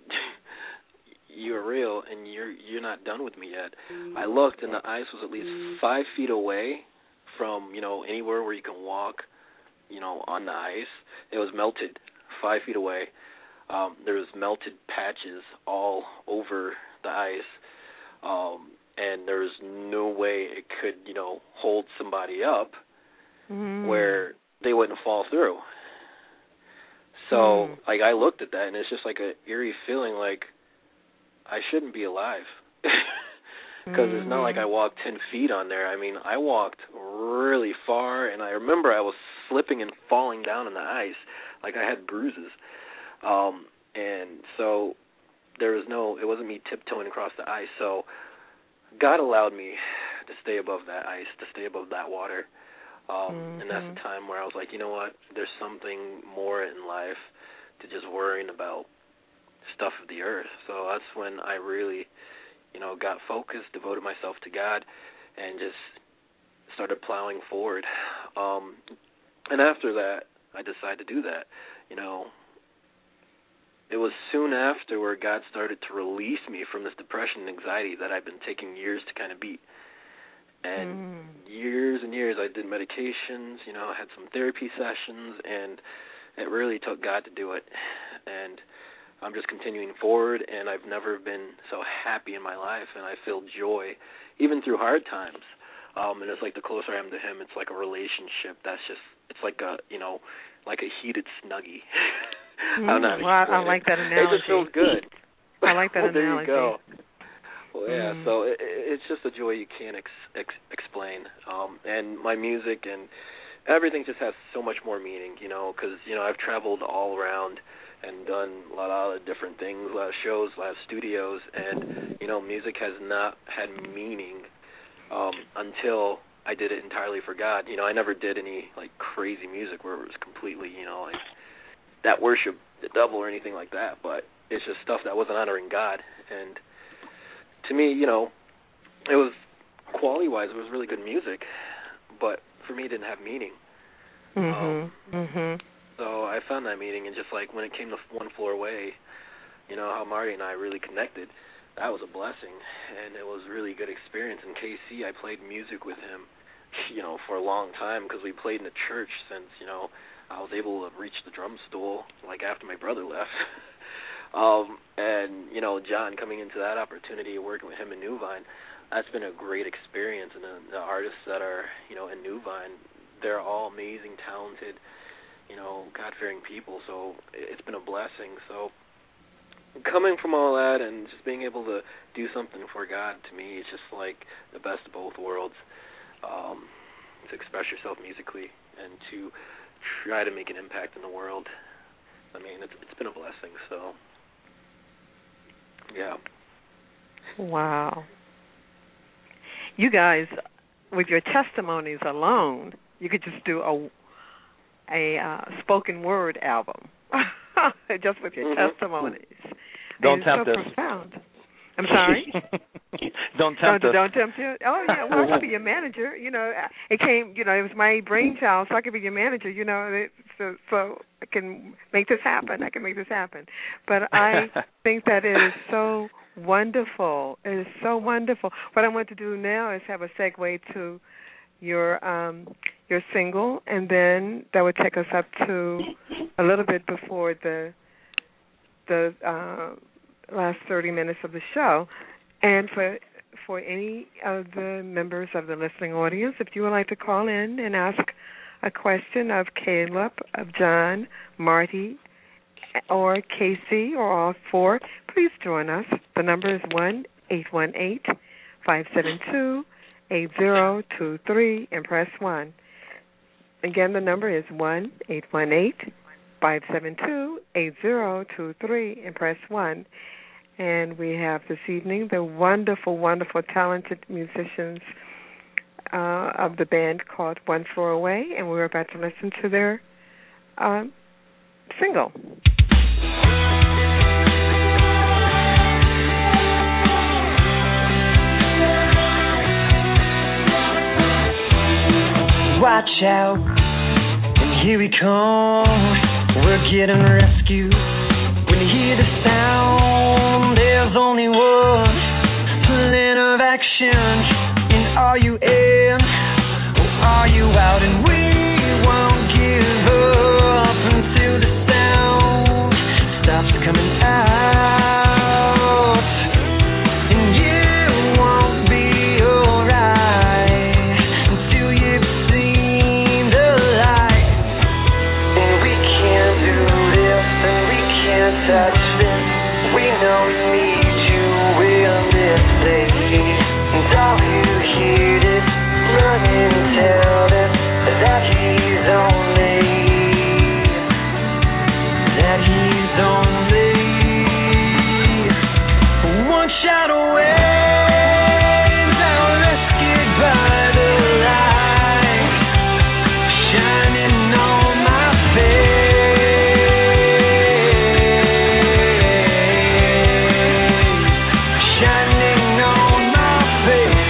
Speaker 9: you're real, and you're you're not done with me yet. I looked, and the ice was at least five feet away from, you know, anywhere where you can walk, you know, on the ice. It was melted five feet away. Um, there was melted patches all over the ice, um, and there was no way it could, you know, hold somebody up
Speaker 3: mm.
Speaker 9: where they wouldn't fall through. So,
Speaker 3: mm.
Speaker 9: like, I looked at that, and it's just like an eerie feeling, like, I shouldn't be alive. Because mm-hmm. it's not like I walked ten feet on there. I mean, I walked really far, and I remember I was slipping and falling down on the ice, like I had bruises. Um, and so there was no, it wasn't me tiptoeing across the ice. So God allowed me to stay above that ice, to stay above that water. Um, mm-hmm. And that's the time where I was like, you know what, there's something more in life to just worrying about stuff of the earth. So that's when I really, you know, got focused, devoted myself to God, and just started plowing forward. Um, and after that, I decided to do that. You know, it was soon after where God started to release me from this depression and anxiety that I've been taking years to kind of beat. And mm. years and years I did medications, you know, I had some therapy sessions, and it really took God to do it. And I'm just continuing forward, and I've never been so happy in my life, and I feel joy, even through hard times. Um, and it's like the closer I am to Him, it's like a relationship that's just, it's like a, you know, like a heated Snuggie.
Speaker 3: Mm, I don't know. Well, I, I like that analogy.
Speaker 9: It just feels good.
Speaker 3: I like that
Speaker 9: well,
Speaker 3: analogy.
Speaker 9: There you go. Well, yeah,
Speaker 3: mm.
Speaker 9: so it, it's just a joy you can't ex, ex, explain. Um, and my music and everything just has so much more meaning, you know, because, you know, I've traveled all around and done a lot of different things, a lot of shows, a lot of studios, and, you know, music has not had meaning um, until I did it entirely for God. You know, I never did any, like, crazy music where it was completely, you know, like, that worship the devil or anything like that, but it's just stuff that wasn't honoring God. And to me, you know, it was, quality-wise, it was really good music, but for me it didn't have meaning.
Speaker 3: Mm-hmm.
Speaker 9: Um,
Speaker 3: mm-hmm.
Speaker 9: So I found that meaning, and just like when it came to One Floor Away, you know, how Marty and I really connected, that was a blessing, and it was a really good experience. In K C, I played music with him, you know, for a long time, because we played in the church since, you know, I was able to reach the drum stool like after my brother left. um, and you know, John coming into that opportunity, working with him in New Vine, that's been a great experience. And the, the artists that are you know in New Vine, they're all amazing, talented, you know, God-fearing people. So it's been a blessing. So coming from all that and just being able to do something for God, to me, it's just like the best of both worlds. Um, to express yourself musically and to try to make an impact in the world. I mean, it's, it's been a blessing. So, yeah.
Speaker 3: Wow. You guys, with your testimonies alone, you could just do a a uh, spoken word album just with your
Speaker 6: mm-hmm.
Speaker 3: testimonies.
Speaker 6: Don't
Speaker 3: and
Speaker 6: tempt
Speaker 3: it's so
Speaker 6: us.
Speaker 3: Profound. I'm sorry?
Speaker 6: Don't tempt
Speaker 3: don't,
Speaker 6: us.
Speaker 3: Don't tempt you? Oh, yeah, well, I could be your manager. You know, it came, you know, it was my brainchild, so I could be your manager, you know, it, so, so I can make this happen. I can make this happen. But I think that it is so wonderful. It is so wonderful. What I want to do now is have a segue to your um, your single, and then that would take us up to a little bit before the the uh, last thirty minutes of the show. And for for any of the members of the listening audience, if you would like to call in and ask a question of Caleb, of John, Marty, or Casey, or all four, please join us. The number is one eight one eight, five seven two, eight zero two three and press one. Again, the number is one eight one eight, five seven two, eight zero two three and press one. And we have this evening the wonderful, wonderful, talented musicians uh, of the band called One Floor Away, and we're about to listen to their uh, single.
Speaker 10: Watch out, and here we come, we're getting rescued. When you hear the sound, there's only one plan of action. And are you in, or are you out? And we won't give up until the sound stops coming out. And you won't be alright until you've seen the light. And we can't do this, and we can't touch this. We know we need you in this place. And all who hear this, run and tell them that he's only, that he's only one shot away. Now rescued by the light shining on my face, shining on my face.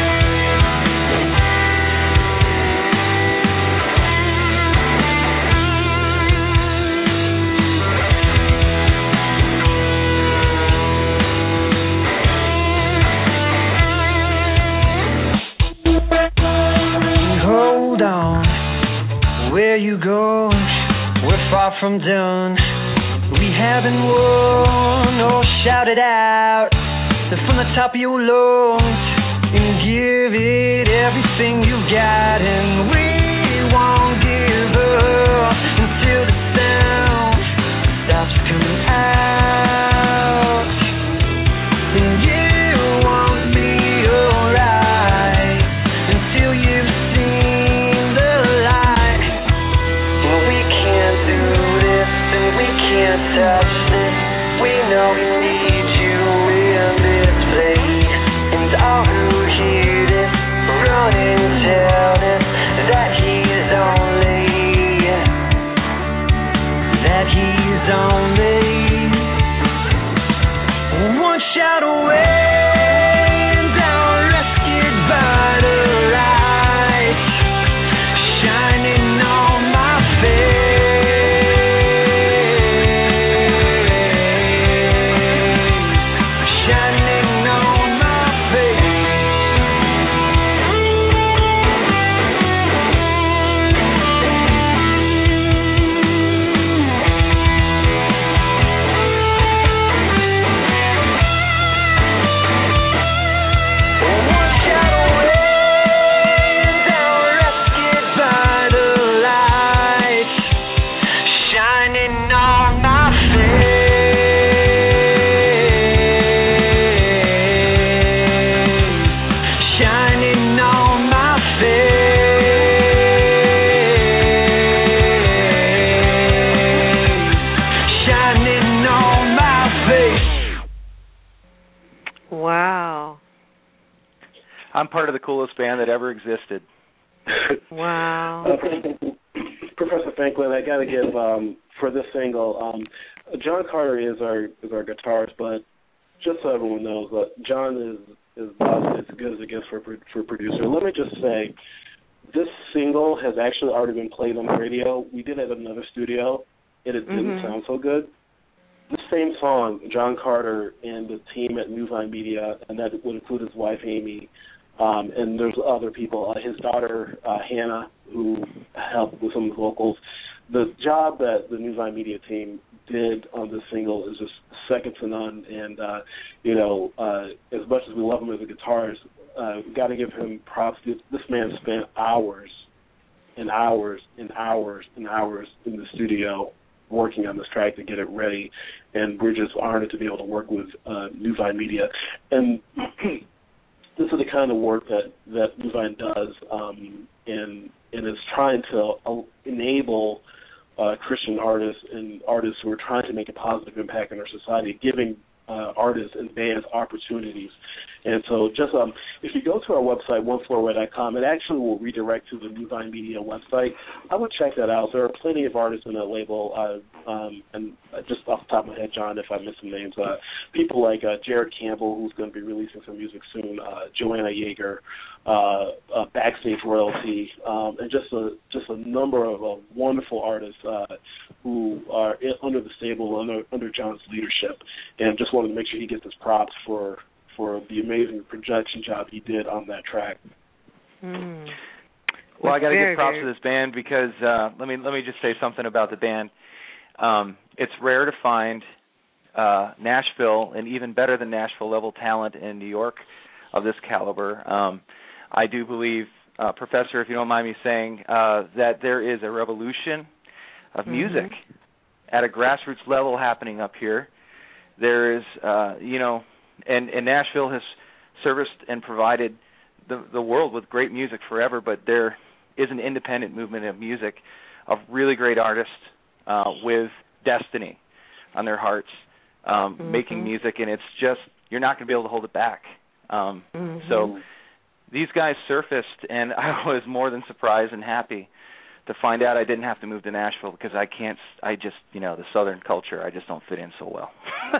Speaker 10: Hold on, where you going? We're far from done. We haven't won, or shout it out from the top of your lungs and give it everything you got. And we won't give up until the sound stops coming out. And you won't be alright until you've seen the light. And we can't do this, and we can't touch this. We know we need you in this place. And all who hear this, run and tell them that
Speaker 6: I'm part of the coolest band that ever existed.
Speaker 3: Wow.
Speaker 5: Uh, Professor Franklin, I got to give um, for this single. Um, John Carter is our is our guitarist, but just so everyone knows, uh, John is is about as good as it gets for for producer. Let me just say, this single has actually already been played on the radio. We did it at another studio, and it didn't mm-hmm. sound so good. The same song, John Carter and the team at New Vine Media, and that would include his wife Amy, um, and there's other people. Uh, his daughter uh, Hannah, who helped with some of the vocals. The job that the New Vine Media team did on this single is just second to none. And uh, you know, uh, as much as we love him as a guitarist, uh, we've got to give him props. This, this man spent hours and hours and hours and hours in the studio working on this track to get it ready, and we're just honored to be able to work with uh, New Vine Media. And this is the kind of work that, that New Vine does, um, and, and is trying to uh, enable uh, Christian artists and artists who are trying to make a positive impact in our society, giving uh, artists and bands opportunities. And so just um, if you go to our website, one floor away dot com, it actually will redirect to the New Vine Media website. I would check that out. There are plenty of artists in that label. Uh, um, and just off the top of my head, John, if I miss some names, uh, people like uh, Jared Campbell, who's going to be releasing some music soon, uh, Joanna Yeager, uh, uh, Backstage Royalty, um, and just a just a number of uh, wonderful artists uh, who are in, under the stable, under, under John's leadership. And just wanted to make sure he gets his props for for the amazing production job he did on that track.
Speaker 3: Mm.
Speaker 6: Well, I got to
Speaker 3: give
Speaker 6: props
Speaker 3: very...
Speaker 6: to this band because uh, let me let me just say something about the band. Um, it's rare to find uh, Nashville and even better than Nashville level talent in New York of this caliber. Um, I do believe, uh, Professor, if you don't mind me saying, uh, that there is a revolution of music mm-hmm. at a grassroots level happening up here. There is, uh, you know. And, and Nashville has serviced and provided the, the world with great music forever, but there is an independent movement of music of really great artists uh, with destiny on their hearts, um, mm-hmm. making music, and it's just, you're not going to be able to hold it back. Um, mm-hmm. So these guys surfaced, and I was more than surprised and happy to find out I didn't have to move to Nashville because I can't, I just, you know, the Southern culture, I just don't fit in so well.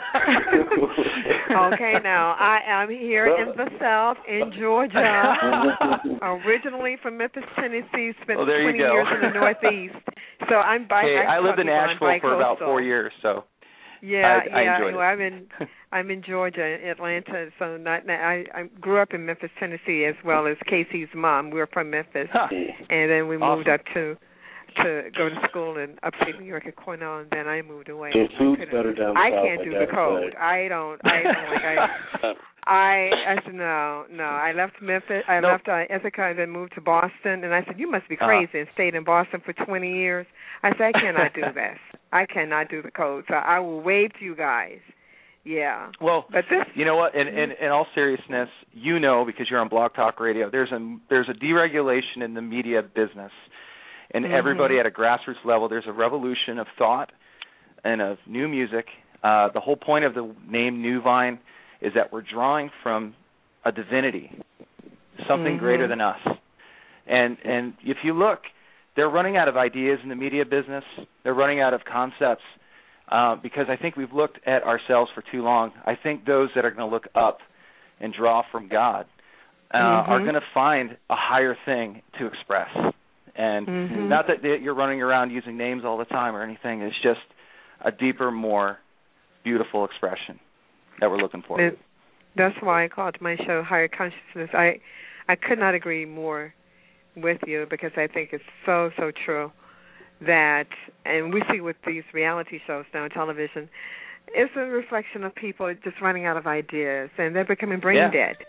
Speaker 3: Okay, now, I am here in the South, in Georgia, originally from Memphis, Tennessee, spent
Speaker 6: well, there
Speaker 3: twenty
Speaker 6: you go.
Speaker 3: years in the Northeast. So I'm by.
Speaker 6: Hey, I lived in Nashville for about four years, so
Speaker 3: yeah,
Speaker 6: I, I
Speaker 3: yeah.
Speaker 6: enjoyed
Speaker 3: well,
Speaker 6: it.
Speaker 3: I'm in, I'm in Georgia, Atlanta. So not, not, I, I grew up in Memphis, Tennessee, as well as Casey's mom. We were from Memphis,
Speaker 6: huh.
Speaker 3: and then we
Speaker 6: awesome.
Speaker 3: moved up to. to go to school in upstate New York at Cornell, and then I moved away.
Speaker 5: So food's better down
Speaker 3: I
Speaker 5: south,
Speaker 3: can't do the code.
Speaker 5: Say.
Speaker 3: I don't. I don't like. I. I. I said no, no. I left Memphis. I
Speaker 6: nope.
Speaker 3: left uh, Ithaca and then moved to Boston. And I said, you must be crazy, uh-huh. and stayed in Boston for twenty years. I said, I cannot do this. I cannot do the code. So I will wave to you guys. Yeah.
Speaker 6: Well,
Speaker 3: but this,
Speaker 6: you know what? In, in, in all seriousness, you know, because you're on Blog Talk Radio, there's a there's a deregulation in the media business. And mm-hmm. everybody at a grassroots level, there's a revolution of thought and of new music. Uh, the whole point of the name New Vine is that we're drawing from a divinity, something mm-hmm. greater than us. And and if you look, they're running out of ideas in the media business. They're running out of concepts uh, because I think we've looked at ourselves for too long. I think those that are going to look up and draw from God uh, mm-hmm. are going to find a higher thing to express. And mm-hmm. not that you're running around using names all the time or anything. It's just a deeper, more beautiful expression that we're looking for.
Speaker 3: It, that's why I called my show Higher Consciousness. I, I could not agree more with you because I think it's so, so true that, and we see with these reality shows now on television, it's a reflection of people just running out of ideas, and they're becoming brain
Speaker 6: yeah.
Speaker 3: dead.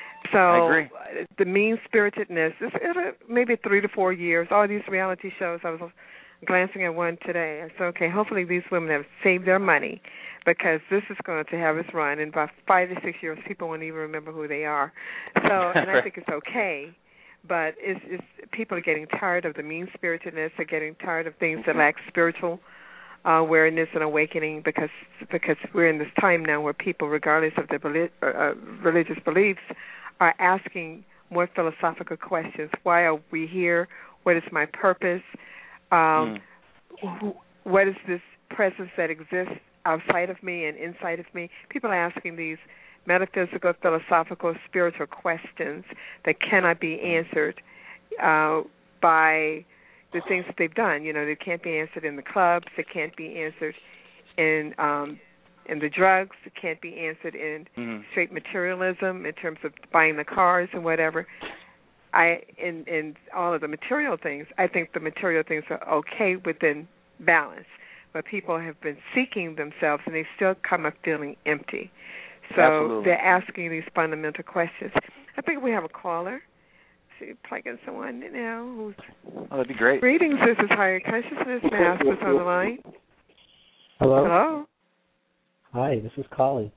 Speaker 3: So the mean-spiritedness, is maybe three to four years, all these reality shows, I was glancing at one today. I said, okay, hopefully these women have saved their money because this is going to have its run. In about five to six years, people won't even remember who they are. So, and I think it's okay, but it's, it's people are getting tired of the mean-spiritedness. They're getting tired of things that lack spiritual uh, awareness and awakening because because we're in this time now where people, regardless of their belief, uh, religious beliefs, are asking more philosophical questions. Why are we here? What is my purpose? Um, mm. wh- what is this presence that exists outside of me and inside of me? People are asking these metaphysical, philosophical, spiritual questions that cannot be answered uh, by the things that they've done. You know, they can't be answered in the clubs. They can't be answered in um, in the drugs. It can't be answered in mm-hmm. straight materialism in terms of buying the cars and whatever. I in in all of the material things, I think the material things are okay within balance, but people have been seeking themselves and they still come up feeling empty. So
Speaker 6: Absolutely.
Speaker 3: They're asking these fundamental questions. I think we have a caller. See, plugging someone now who's.
Speaker 6: Oh, that'd be great.
Speaker 3: Greetings. This is Higher Consciousness. Mass is on the line.
Speaker 11: Hello.
Speaker 3: Hello.
Speaker 11: Hi, this is Collie.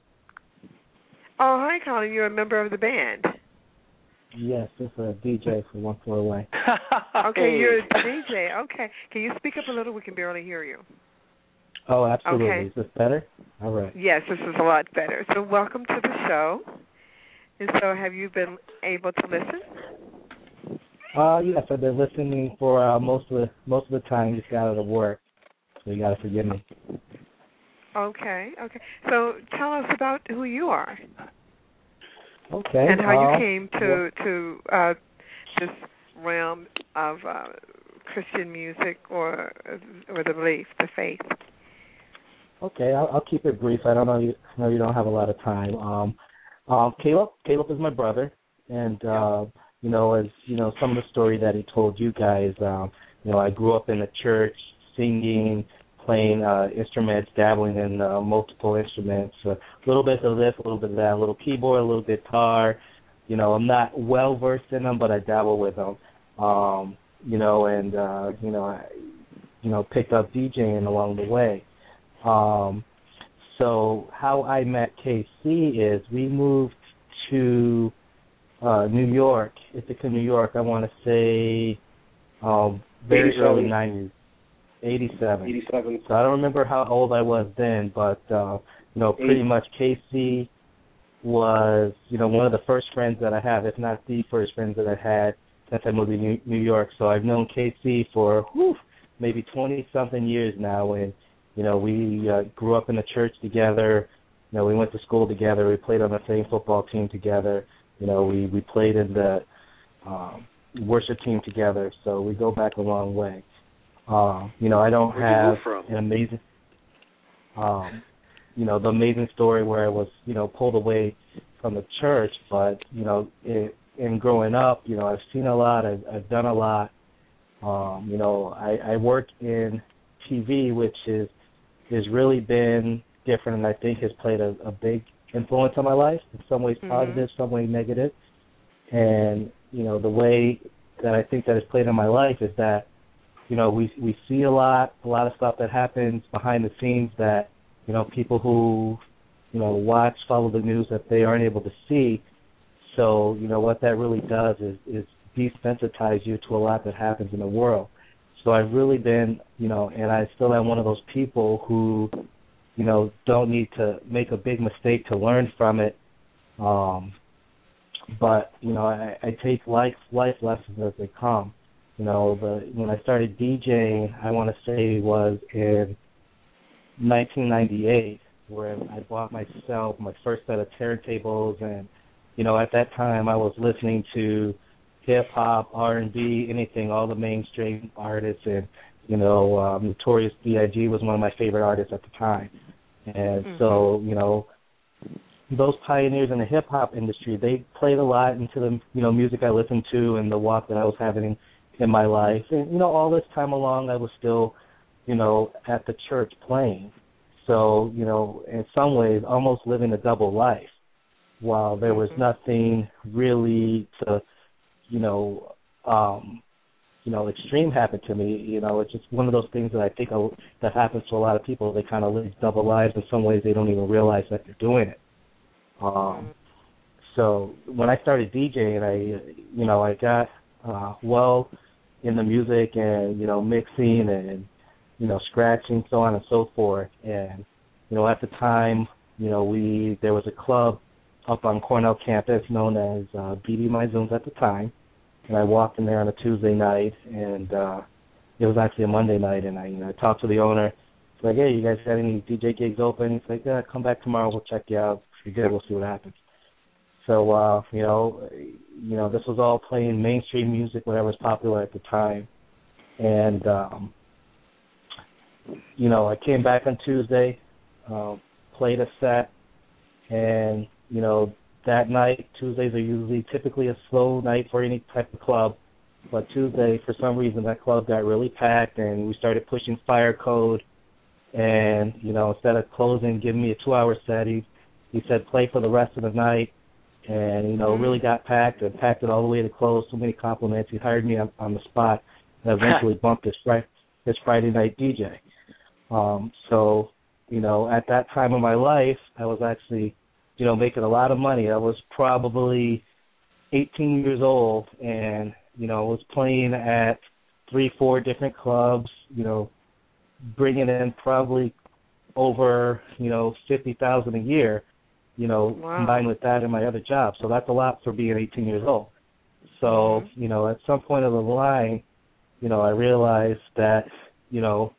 Speaker 3: Oh, hi, Collie. You're a member of the band.
Speaker 11: Yes, it's a D J from One Floor Away.
Speaker 3: Okay, you're a D J. Okay. Can you speak up a little? We can barely hear you.
Speaker 11: Oh, absolutely.
Speaker 3: Okay.
Speaker 11: Is this better? All right.
Speaker 3: Yes, this is a lot better. So welcome to the show. And so have you been able to listen?
Speaker 11: Uh, yes, I've been listening for uh, most of the most of the time. Just got out of work, so you got to forgive me.
Speaker 3: Okay, okay. So tell us about who you are.
Speaker 11: Okay.
Speaker 3: And how
Speaker 11: uh,
Speaker 3: you came to
Speaker 11: well,
Speaker 3: to uh, this realm of uh, Christian music or or the belief, the faith.
Speaker 11: Okay, I'll, I'll keep it brief. I don't know you I know you don't have a lot of time. Um, um, Caleb, Caleb is my brother, and uh, you know, as you know, some of the story that he told you guys. Um, you know, I grew up in the church, singing, playing uh, instruments, dabbling in uh, multiple instruments, a little bit of this, a little bit of that, a little keyboard, a little guitar. You know, I'm not well versed in them, but I dabble with them. Um, you know, and uh, you know, I, you know, picked up DJing along the way. Um, so how I met K C is we moved to uh, New York, Ithaca, New York. I want to say um, very early nineties. eighty-seven.
Speaker 5: eighty-seven.
Speaker 11: So I don't remember how old I was then, but, uh, you know, pretty much K C was, you know, one of the first friends that I have, if not the first friends that I had since I moved to New, New York. So I've known K C for whew, maybe twenty-something years now, and, you know, we uh, grew up in the church together. You know, we went to school together. We played on the same football team together. You know, we, we played in the um, worship team together. So we go back a long way. Uh, you know, I don't
Speaker 9: Where'd
Speaker 11: have an amazing, um, you know, the amazing story where I was, you know, pulled away from the church. But, you know, it, in growing up, you know, I've seen a lot. I've, I've done a lot. Um, you know, I, I work in T V, which is has really been different, and I think has played a, a big influence on my life. In some ways positive, mm-hmm. some ways negative. And, you know, the way that I think that has played in my life is that, you know, we we see a lot, a lot of stuff that happens behind the scenes that, you know, people who, you know, watch, follow the news that they aren't able to see. So, you know, what that really does is, is desensitize you to a lot that happens in the world. So I've really been, you know, and I still am one of those people who, you know, don't need to make a big mistake to learn from it. Um, but, you know, I, I take life life lessons as they come. You know, the when I started DJing, I want to say was in nineteen ninety-eight, where I bought myself my first set of turntables, and, you know, at that time I was listening to hip-hop, R and B, anything, all the mainstream artists, and, you know, um, Notorious B I G was one of my favorite artists at the time. And mm-hmm. so, you know, those pioneers in the hip-hop industry, they played a lot into the, you know, music I listened to and the walk that I was having in my life. And, you know, all this time along, I was still, you know, at the church playing. So, you know, in some ways, almost living a double life, while there was nothing really to, you know, um, you know, extreme happened to me. You know, it's just one of those things that I think I, that happens to a lot of people. They kind of live double lives. In some ways, they don't even realize that they're doing it. Um, so when I started DJing, I, you know, I got uh, well in the music and, you know, mixing and, you know, scratching, so on and so forth. And, you know, at the time, you know, we there was a club up on Cornell campus known as uh, B D My Zooms at the time. And I walked in there on a Tuesday night, and uh, it was actually a Monday night, and I, you know, I talked to the owner. It's like, hey, you guys got any D J gigs open? He's like, yeah, come back tomorrow. We'll check you out. If you're good, we'll see what happens. So, uh, you know, you know, this was all playing mainstream music, whatever was popular at the time. And, um, you know, I came back on Tuesday, uh, played a set, and, you know, that night, Tuesdays are usually typically a slow night for any type of club. But Tuesday, for some reason, that club got really packed, and we started pushing fire code. And, you know, instead of closing, giving me a two-hour set, he, he said play for the rest of the night. And, you know, really got packed and packed it all the way to close. So many compliments. He hired me on, on the spot and eventually bumped his, fri- his Friday night D J. Um, so, you know, at that time of my life, I was actually, you know, making a lot of money. I was probably eighteen years old and, you know, was playing at three, four different clubs, you know, bringing in probably over, you know, fifty thousand dollars a year. You know, wow. Combined with that and my other job. So that's a lot for being eighteen years old. So, mm-hmm. you know, at some point of the line, you know, I realized that, you know,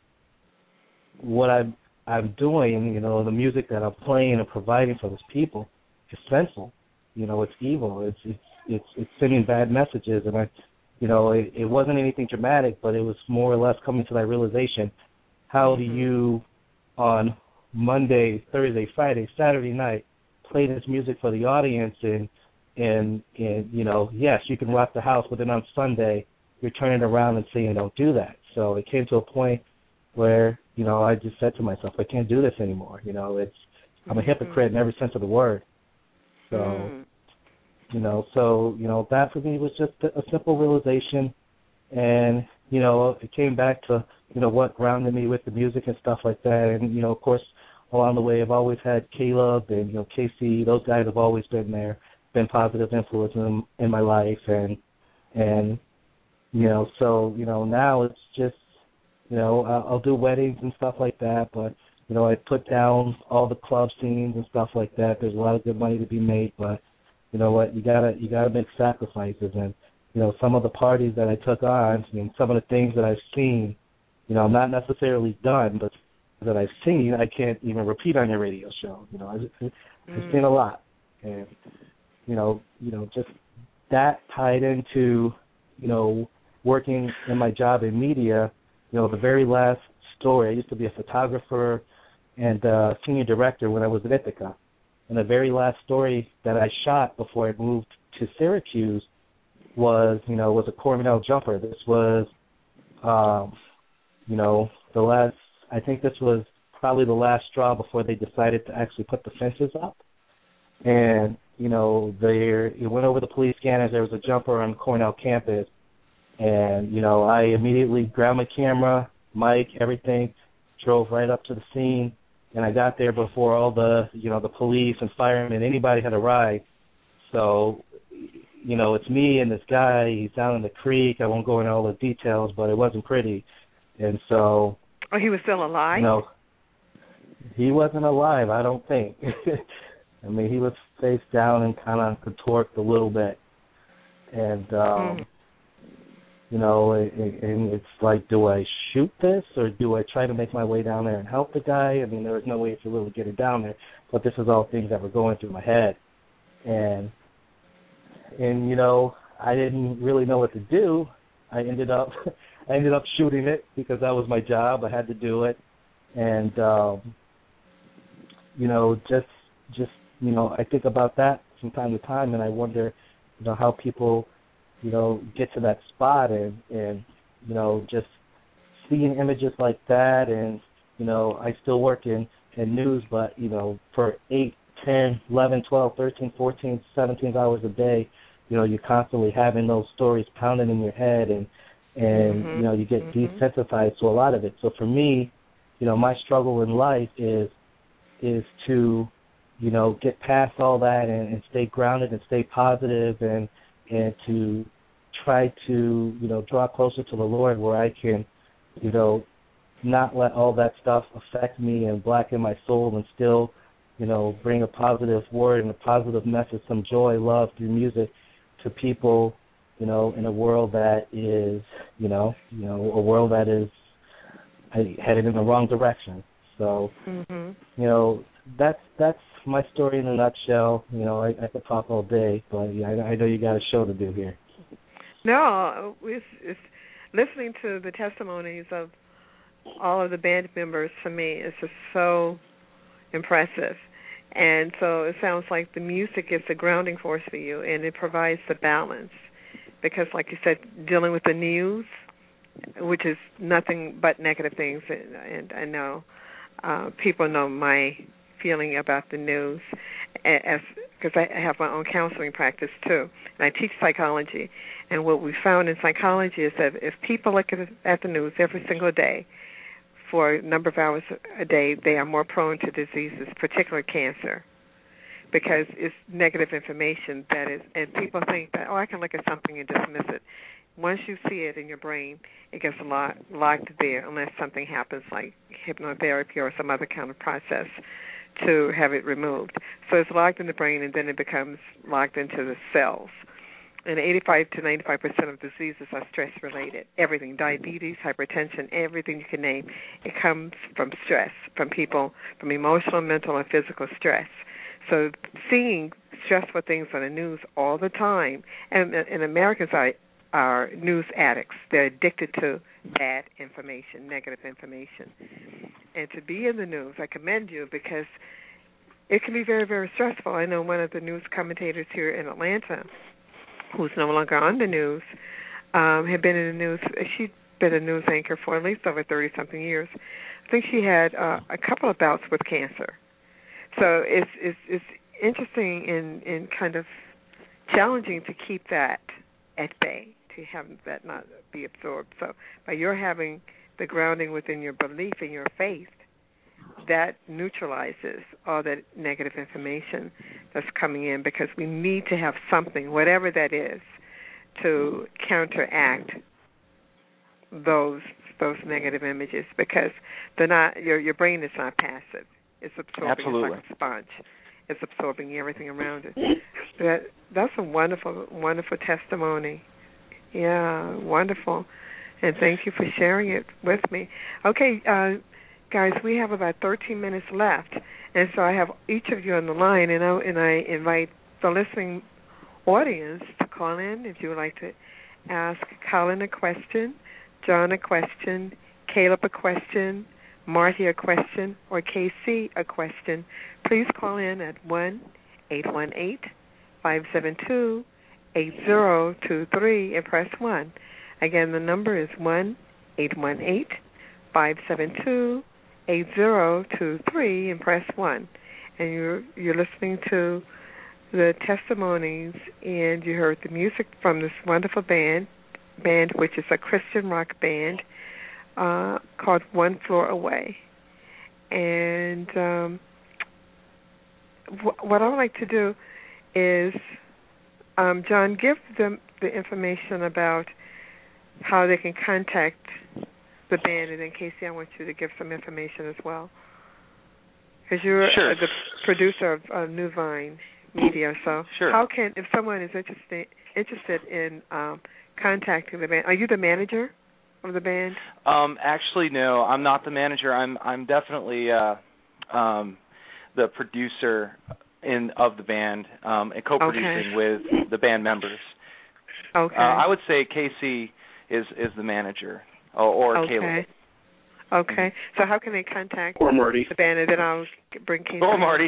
Speaker 11: what I'm, I'm doing, you know, the music that I'm playing and providing for those people is sinful. You know, it's evil. It's it's it's, it's sending bad messages. And, I, you know, it, it wasn't anything dramatic, but it was more or less coming to that realization. How do you, on Monday, Thursday, Friday, Saturday night, play this music for the audience and, and, and, you know, yes, you can rock the house, but then on Sunday, you're turning around and saying, don't do that. So it came to a point where, you know, I just said to myself, I can't do this anymore. You know, it's, I'm a hypocrite in every sense of the word. So, mm. you know, so, you know, that for me was just a, a simple realization. And, you know, it came back to, you know, what grounded me with the music and stuff like that. And, you know, of course, along the way, I've always had Caleb and, you know, K C. Those guys have always been there, been positive influence in, in my life. And, and, you know, so, you know, now it's just, you know, I'll, I'll do weddings and stuff like that. But, you know, I put down all the club scenes and stuff like that. There's a lot of good money to be made. But, you know what, you gotta, you gotta make sacrifices. And, you know, some of the parties that I took on and some of the things that I've seen, you know, not necessarily done, but that I've seen, I can't even repeat on your radio show. You know, I've, I've mm. seen a lot, and you know, you know, just that tied into, you know, working in my job in media. You know, the very last story. I used to be a photographer and uh, senior director when I was at Ithaca, and the very last story that I shot before I moved to Syracuse was, you know, was a Cornell jumper. This was, um, you know, the last. I think this was probably the last straw before they decided to actually put the fences up. And, you know, there it went over the police scanners. There was a jumper on Cornell campus. And, you know, I immediately grabbed my camera, mic, everything, drove right up to the scene. And I got there before all the, you know, the police and firemen, anybody had arrived. So, you know, it's me and this guy. He's down in the creek. I won't go into all the details, but it wasn't pretty. And so...
Speaker 3: Oh, he was still alive?
Speaker 11: No, he wasn't alive, I don't think. I mean, he was face down and kind of contorted a little bit. And, um, mm. you know, it, it, and it's like, do I shoot this or do I try to make my way down there and help the guy? I mean, there was no way to really get it down there. But this is all things that were going through my head. And, and you know, I didn't really know what to do. I ended up... I ended up shooting it because that was my job. I had to do it. And, um, you know, just, just you know, I think about that from time to time, and I wonder, you know, how people, you know, get to that spot and, and you know, just seeing images like that. And, you know, I still work in, in news, but, you know, for eight, ten, eleven, twelve, thirteen, fourteen, seventeen hours a day, you know, you're constantly having those stories pounding in your head, and, and, mm-hmm. you know, you get mm-hmm. desensitized to a lot of it. So for me, you know, my struggle in life is is to, you know, get past all that and, and stay grounded and stay positive and and to try to, you know, draw closer to the Lord where I can, you know, not let all that stuff affect me and blacken my soul and still, you know, bring a positive word and a positive message, some joy, love through music to people, you know, in a world that is, you know, you know, a world that is headed in the wrong direction. So,
Speaker 3: mm-hmm.
Speaker 11: you know, that's that's my story in a nutshell. You know, I, I could talk all day, but yeah, I, I know you got a show to do here.
Speaker 3: No, it's, it's listening to the testimonies of all of the band members, for me, is just so impressive. And so it sounds like the music is the grounding force for you, and it provides the balance. Because, like you said, dealing with the news, which is nothing but negative things, and I know uh, people know my feeling about the news, as because I have my own counseling practice too, and I teach psychology. And what we found in psychology is that if people look at, at the news every single day for a number of hours a day, they are more prone to diseases, particularly cancer, because it's negative information that is, and people think that, oh, I can look at something and dismiss it. Once you see it in your brain, it gets locked, locked there unless something happens like hypnotherapy or some other kind of process to have it removed. So it's locked in the brain, and then it becomes locked into the cells. And eighty-five to ninety-five percent of diseases are stress-related. Everything, diabetes, hypertension, everything you can name, it comes from stress, from people, from emotional, mental, and physical stress. So seeing stressful things on the news all the time, and, and Americans are, are news addicts. They're addicted to bad information, negative information. And to be in the news, I commend you, because it can be very, very stressful. I know one of the news commentators here in Atlanta, who's no longer on the news, um, had been in the news. She'd been a news anchor for at least over thirty-something years. I think she had uh, a couple of bouts with cancer. So it's it's, it's interesting and, and kind of challenging to keep that at bay, to have that not be absorbed. So by your having the grounding within your belief and your faith, that neutralizes all that negative information that's coming in, because we need to have something, whatever that is, to counteract those those negative images, because they're not, your your brain is not passive. It's absorbing.
Speaker 6: Absolutely.
Speaker 3: It's like a sponge. It's absorbing everything around it. That that's a wonderful, wonderful testimony. Yeah, wonderful. And thank you for sharing it with me. Okay, uh, guys, we have about thirteen minutes left, and so I have each of you on the line, and I, and I invite the listening audience to call in if you would like to ask Colin a question, John a question, Caleb a question, Marty a question, or K C a question. Please call in at one eight one eight, five seven two, eight zero two three and press one. Again, the number is one eight one eight, five seven two, eight zero two three and press one. And you're you're listening to the testimonies, and you heard the music from this wonderful band, band which is a Christian rock band uh, called One Floor Away. And um, wh- what I would like to do is, um, John, give them the information about how they can contact the band, and then Casey, I want you to give some information as well, because you're
Speaker 6: sure.
Speaker 3: uh, the producer of uh, New Vine Media. So,
Speaker 6: sure.
Speaker 3: how can, if someone is interested interested in um, contacting the band, are you the manager of the band?
Speaker 6: Um, actually, no, I'm not the manager. I'm I'm definitely uh, um, the producer in of the band, um, and co-producing okay. with the band members.
Speaker 3: Okay.
Speaker 6: Uh, I would say Casey is is the manager, or, or
Speaker 3: okay.
Speaker 6: Caleb.
Speaker 3: Okay. So how can they contact
Speaker 5: or Marty.
Speaker 3: the band, and then I'll bring Casey.
Speaker 6: Or Marty.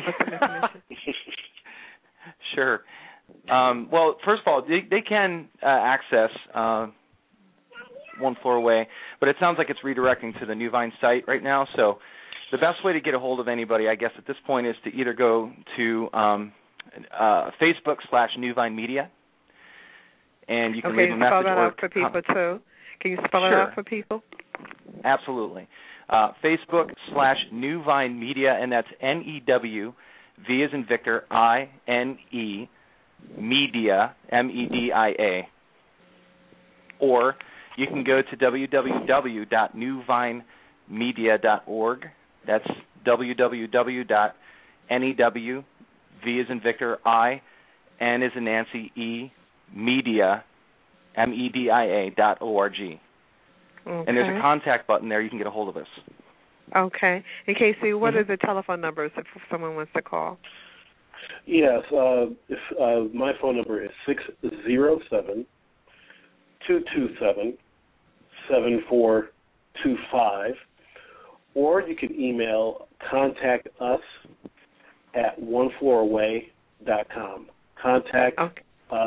Speaker 6: Sure. Um, well, first of all, they, they can uh, access uh, One Floor Away, but it sounds like it's redirecting to the New Vine site right now. So the best way to get a hold of anybody, I guess, at this point is to either go to um, uh, Facebook slash New Vine Media, and you can
Speaker 3: okay,
Speaker 6: leave a message.
Speaker 3: Okay, spell that
Speaker 6: or
Speaker 3: out for people, too. Can you spell
Speaker 6: sure.
Speaker 3: it out for people?
Speaker 6: Absolutely. Uh, Facebook slash New Vine Media, and that's N E W, V as in Victor, I N E, Media, M E D I A. Or you can go to w w w dot new vine media dot org. That's w w w dot N E W, V as in Victor, I, N as in Nancy, E, media, M E D I A dot O R G.
Speaker 3: Okay.
Speaker 6: And there's a contact button there. You can get a hold of us.
Speaker 3: Okay. And Casey, what
Speaker 6: mm-hmm.
Speaker 3: are the telephone numbers if someone wants to call?
Speaker 5: Yes. Uh, if, uh, my phone number is six zero seven, two two seven, seven four two five, or you can email contact us at one floor away dot com. Contact
Speaker 3: okay.
Speaker 5: us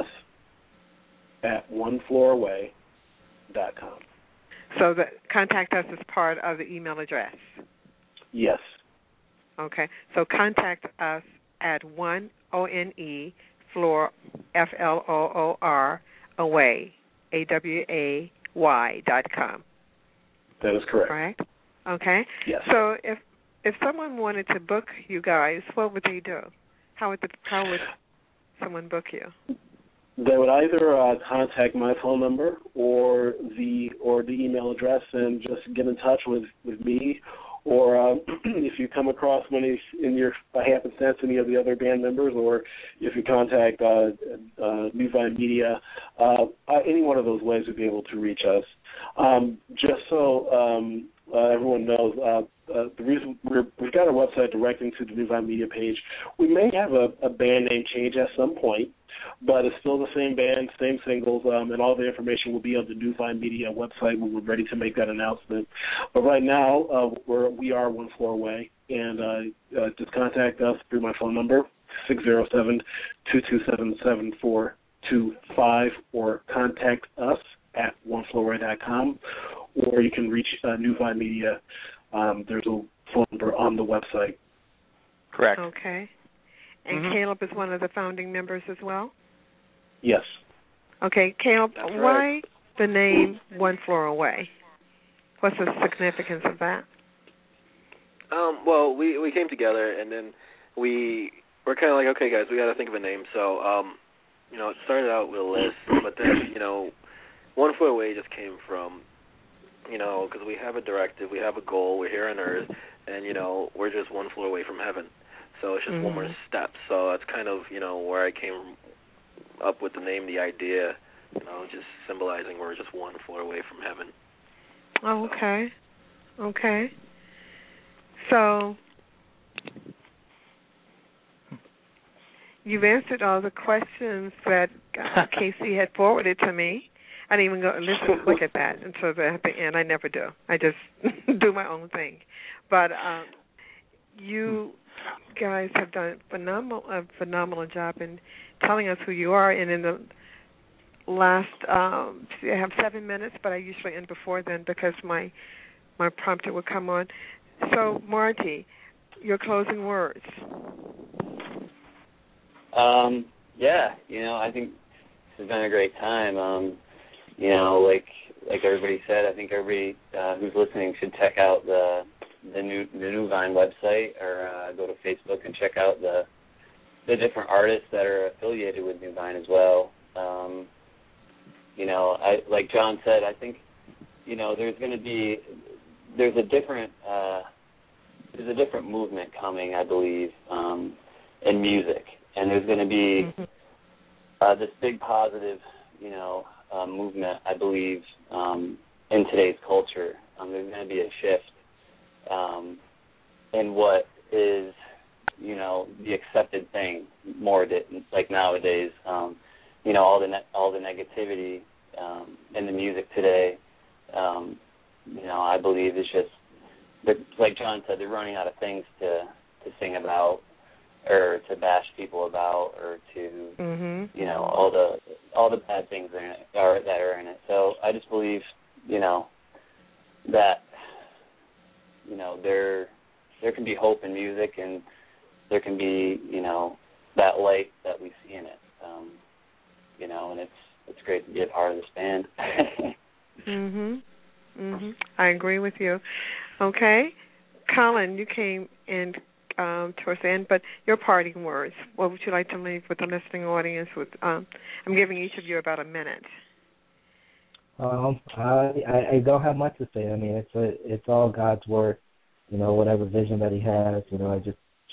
Speaker 5: at one floor away dot com.
Speaker 3: So the contact us is part of the email address?
Speaker 5: Yes.
Speaker 3: Okay. So contact us at one, O N E, floor, F L O O R, away, A W A Y dot com.
Speaker 5: That is correct.
Speaker 3: Right? Okay.
Speaker 5: Yes.
Speaker 3: So if if someone wanted to book you guys, what would they do? How would the, how would someone book you?
Speaker 5: They would either uh, contact my phone number or the or the email address and just get in touch with, with me, or uh, if you come across one in your by happenstance any of the other band members, or if you contact uh, uh, New Vine Media, uh, any one of those ways would be able to reach us. Um, just so um, uh, everyone knows, uh, uh, the reason we're, we've got our website directing to the New Vine Media page. We may have a, a band name change at some point, but it's still the same band, same singles, um, and all the information will be on the New Vine Media website when we're ready to make that announcement. But right now, uh, we're, we are one floor away, and uh, uh, just contact us through my phone number, six zero seven, two two seven, seven four two five, or contact us at one floor away dot com, or you can reach uh, New Vine Media. Um, there's a phone number on the website.
Speaker 6: Correct.
Speaker 3: Okay. And
Speaker 6: mm-hmm.
Speaker 3: Caleb is one of the founding members as well?
Speaker 5: Yes.
Speaker 3: Okay, Caleb,
Speaker 9: That's
Speaker 3: why
Speaker 9: right.
Speaker 3: the name One Floor Away? What's the significance of that?
Speaker 9: Um, well, we we came together, and then we were kind of like, okay, guys, we got to think of a name. So, um, you know, it started out with a list, but then, you know, One Floor Away just came from, you know, because we have a directive, we have a goal, we're here on Earth, and, you know, we're just one floor away from heaven. So it's just
Speaker 3: mm-hmm.
Speaker 9: one more step. So that's kind of, you know, where I came up with the name, the idea, you know, just symbolizing we're just one floor away from heaven.
Speaker 3: Oh, okay. Okay. So you've answered all the questions that uh, Casey had forwarded to me. I didn't even go listen, look at that until the, at the end. I never do. I just do my own thing. But um, you guys have done phenomenal, a phenomenal job in telling us who you are. And in the last, um, I have seven minutes, but I usually end before then because my my prompter will come on. So, Marty, your closing words.
Speaker 7: Um, yeah, you know, I think this has been a great time. Um, you know, like like everybody said, I think everybody uh, who's listening should check out the the new the New Vine website, or uh, go to Facebook and check out the the different artists that are affiliated with New Vine as well. Um, you know, I like John said, I think, you know, there's going to be there's a different uh, there's a different movement coming, I believe, um, in music, and there's going to be
Speaker 3: mm-hmm.
Speaker 7: uh, this big positive, you know, uh, movement, I believe, um, in today's culture. Um, there's going to be a shift um, in what is, you know, the accepted thing more that, like nowadays. Um, you know, all the ne- all the negativity um, in the music today. Um, you know, I believe it's just, like John said, they're running out of things to to sing about, or to bash people about, or to,
Speaker 3: mm-hmm.
Speaker 7: you know, all the all the bad things that are, in it, are, that are in it. So I just believe, you know, that, you know, there there can be hope in music, and there can be, you know, that light that we see in it. Um, you know, and it's it's great to be a part of this band.
Speaker 3: mhm. Mhm. I agree with you. Okay, Colin, you came in um, towards the end, but your parting words. What would you like to leave with the listening audience? With um, I'm giving each of you about a minute.
Speaker 11: Um, I, I I don't have much to say. I mean, it's a, it's all God's word. You know, whatever vision that He has. You know, I just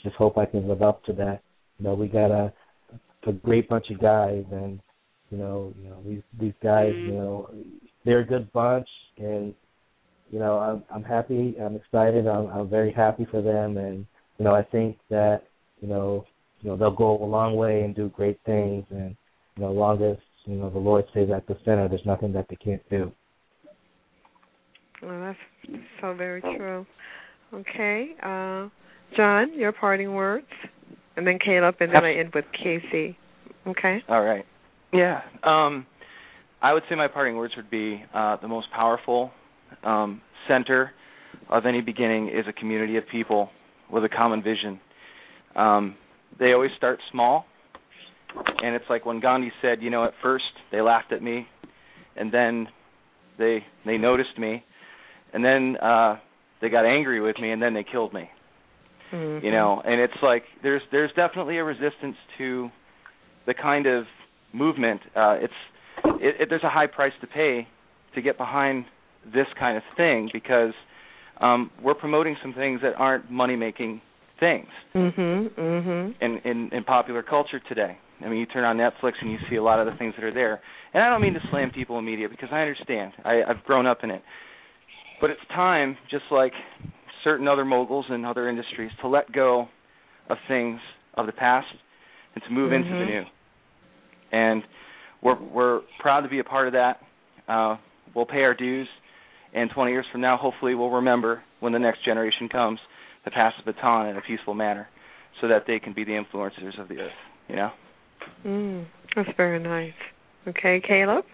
Speaker 11: just hope I can live up to that. You know, we got a, a great bunch of guys, and you know, you know these these guys, you know, they're a good bunch, and you know, I'm I'm happy, I'm excited, I'm I'm very happy for them, and you know, I think that you know, you know, they'll go a long way and do great things, and you know, as long as you know the Lord stays at the center, there's nothing that they can't do.
Speaker 3: Well, that's so very true. Okay, uh, John, your parting words, and then Caleb, and then I end with Casey. Okay.
Speaker 6: All right. Yeah. Um, I would say my parting words would be uh, the most powerful um, center of any beginning is a community of people with a common vision. Um, they always start small, and it's like when Gandhi said, you know, at first they laughed at me, and then they they noticed me, and then uh, they got angry with me, and then they killed me. Mm-hmm. You know, and it's like there's there's definitely a resistance to the kind of movement. Uh, it's it, it, there's a high price to pay to get behind this kind of thing because um, we're promoting some things that aren't money-making things
Speaker 3: mm-hmm, mm-hmm.
Speaker 6: In, in in popular culture today. I mean, you turn on Netflix and you see a lot of the things that are there. And I don't mean to slam people in media because I understand. I, I've grown up in it. But it's time, just like certain other moguls in other industries, to let go of things of the past and to move
Speaker 3: mm-hmm.
Speaker 6: into the new. And we're we're proud to be a part of that. Uh, we'll pay our dues, and twenty years from now, hopefully we'll remember when the next generation comes to pass the baton in a peaceful manner so that they can be the influencers of the earth, you know?
Speaker 3: Mm, that's very nice. Okay, Caleb?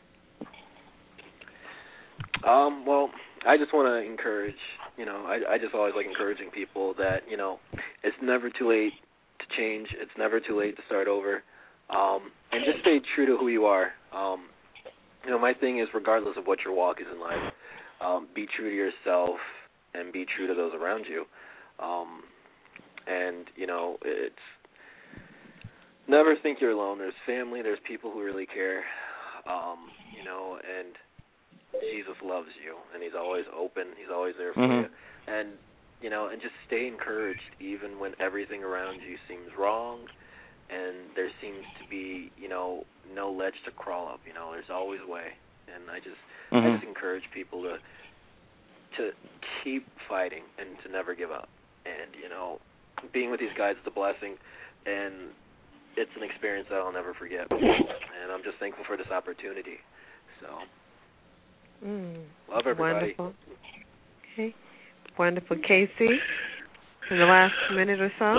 Speaker 9: Um, well, I just want to encourage, you know, I, I just always like encouraging people that, you know, it's never too late to change. It's never too late to start over. Um, and just stay true to who you are. Um, you know, my thing is regardless of what your walk is in life, um, be true to yourself and be true to those around you. Um, and, you know, it's never think you're alone. There's family. There's people who really care, um, you know, and Jesus loves you, and he's always open. He's always there for mm-hmm. you. And, you know, and just stay encouraged even when everything around you seems wrong and there seems to be, you know, no ledge to crawl up. You know, there's always a way. And I just mm-hmm. I just encourage people to to keep fighting and to never give up. And, you know, being with these guys is a blessing, and it's an experience that I'll never forget. And I'm just thankful for this opportunity. So,
Speaker 3: mm,
Speaker 9: love everybody.
Speaker 3: Wonderful. Okay. Wonderful. Casey, in the last minute or so?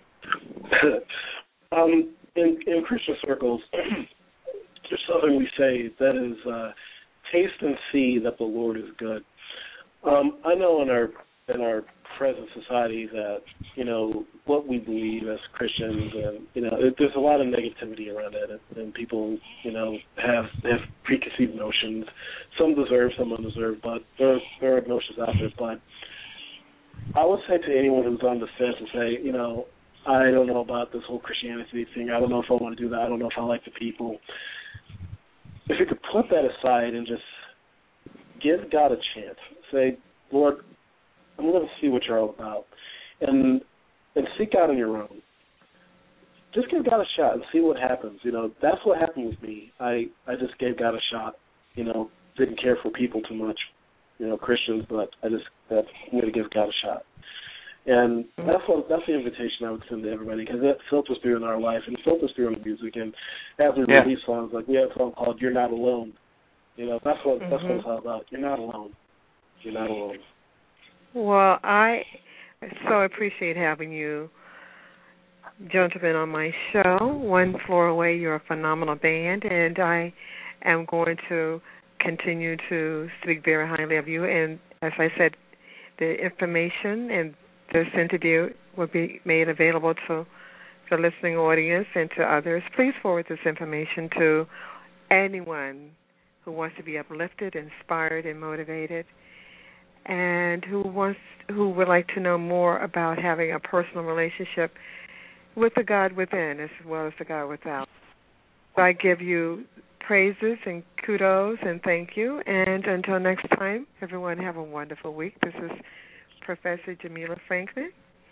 Speaker 5: um, in, in Christian circles, there's something we say that is, uh, taste and see that the Lord is good. Um, I know in our in our present society that, you know, what we believe as Christians, and, you know, it, there's a lot of negativity around it, and, and people, you know, have have preconceived notions. Some deserve, some undeserved, but there, there are notions out there. But I would say to anyone who's on the fence and say, you know, I don't know about this whole Christianity thing. I don't know if I want to do that. I don't know if I like the people. If you could put that aside and just give God a chance. Say, Lord, I'm going to see what you're all about. And and seek out on your own. Just give God a shot and see what happens. You know, that's what happened with me. I, I just gave God a shot. You know, didn't care for people too much, you know, Christians, but I just, that, I'm going to give God a shot. And that's what that's the invitation I would send to everybody, because that filters through in our life, and it filters through in the music. And as we yeah. release songs, like we have a song called "You're Not Alone." You know, that's what mm-hmm. that's what it's all about. You're not alone. You're not alone.
Speaker 3: Well, I so appreciate having you, gentlemen, on my show. One Floor Away, you're a phenomenal band, and I am going to continue to speak very highly of you. And as I said, the information and this interview will be made available to the listening audience and to others. Please forward this information to anyone who wants to be uplifted, inspired, and motivated, and who wants, who would like to know more about having a personal relationship with the God within as well as the God without. So I give you praises and kudos and thank you. And until next time, everyone have a wonderful week. This is Professor Jamila Franklin,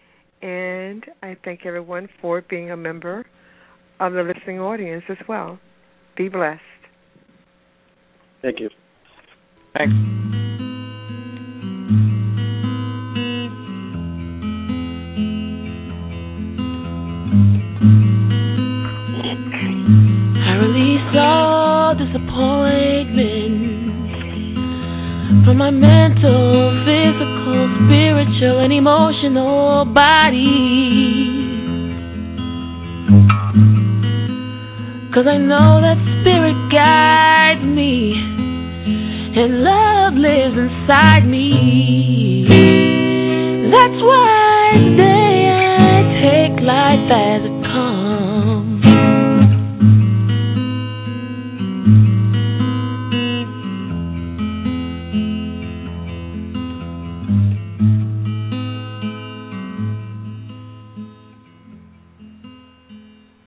Speaker 3: And I thank everyone for being a member of the listening audience as well. Be blessed.
Speaker 5: Thank you.
Speaker 6: Thanks.
Speaker 2: I release all disappointment from my mental, physical, spiritual, and emotional body. 'Cause I know that spirit guides me, and love lives inside me. That's why today I take life as it comes.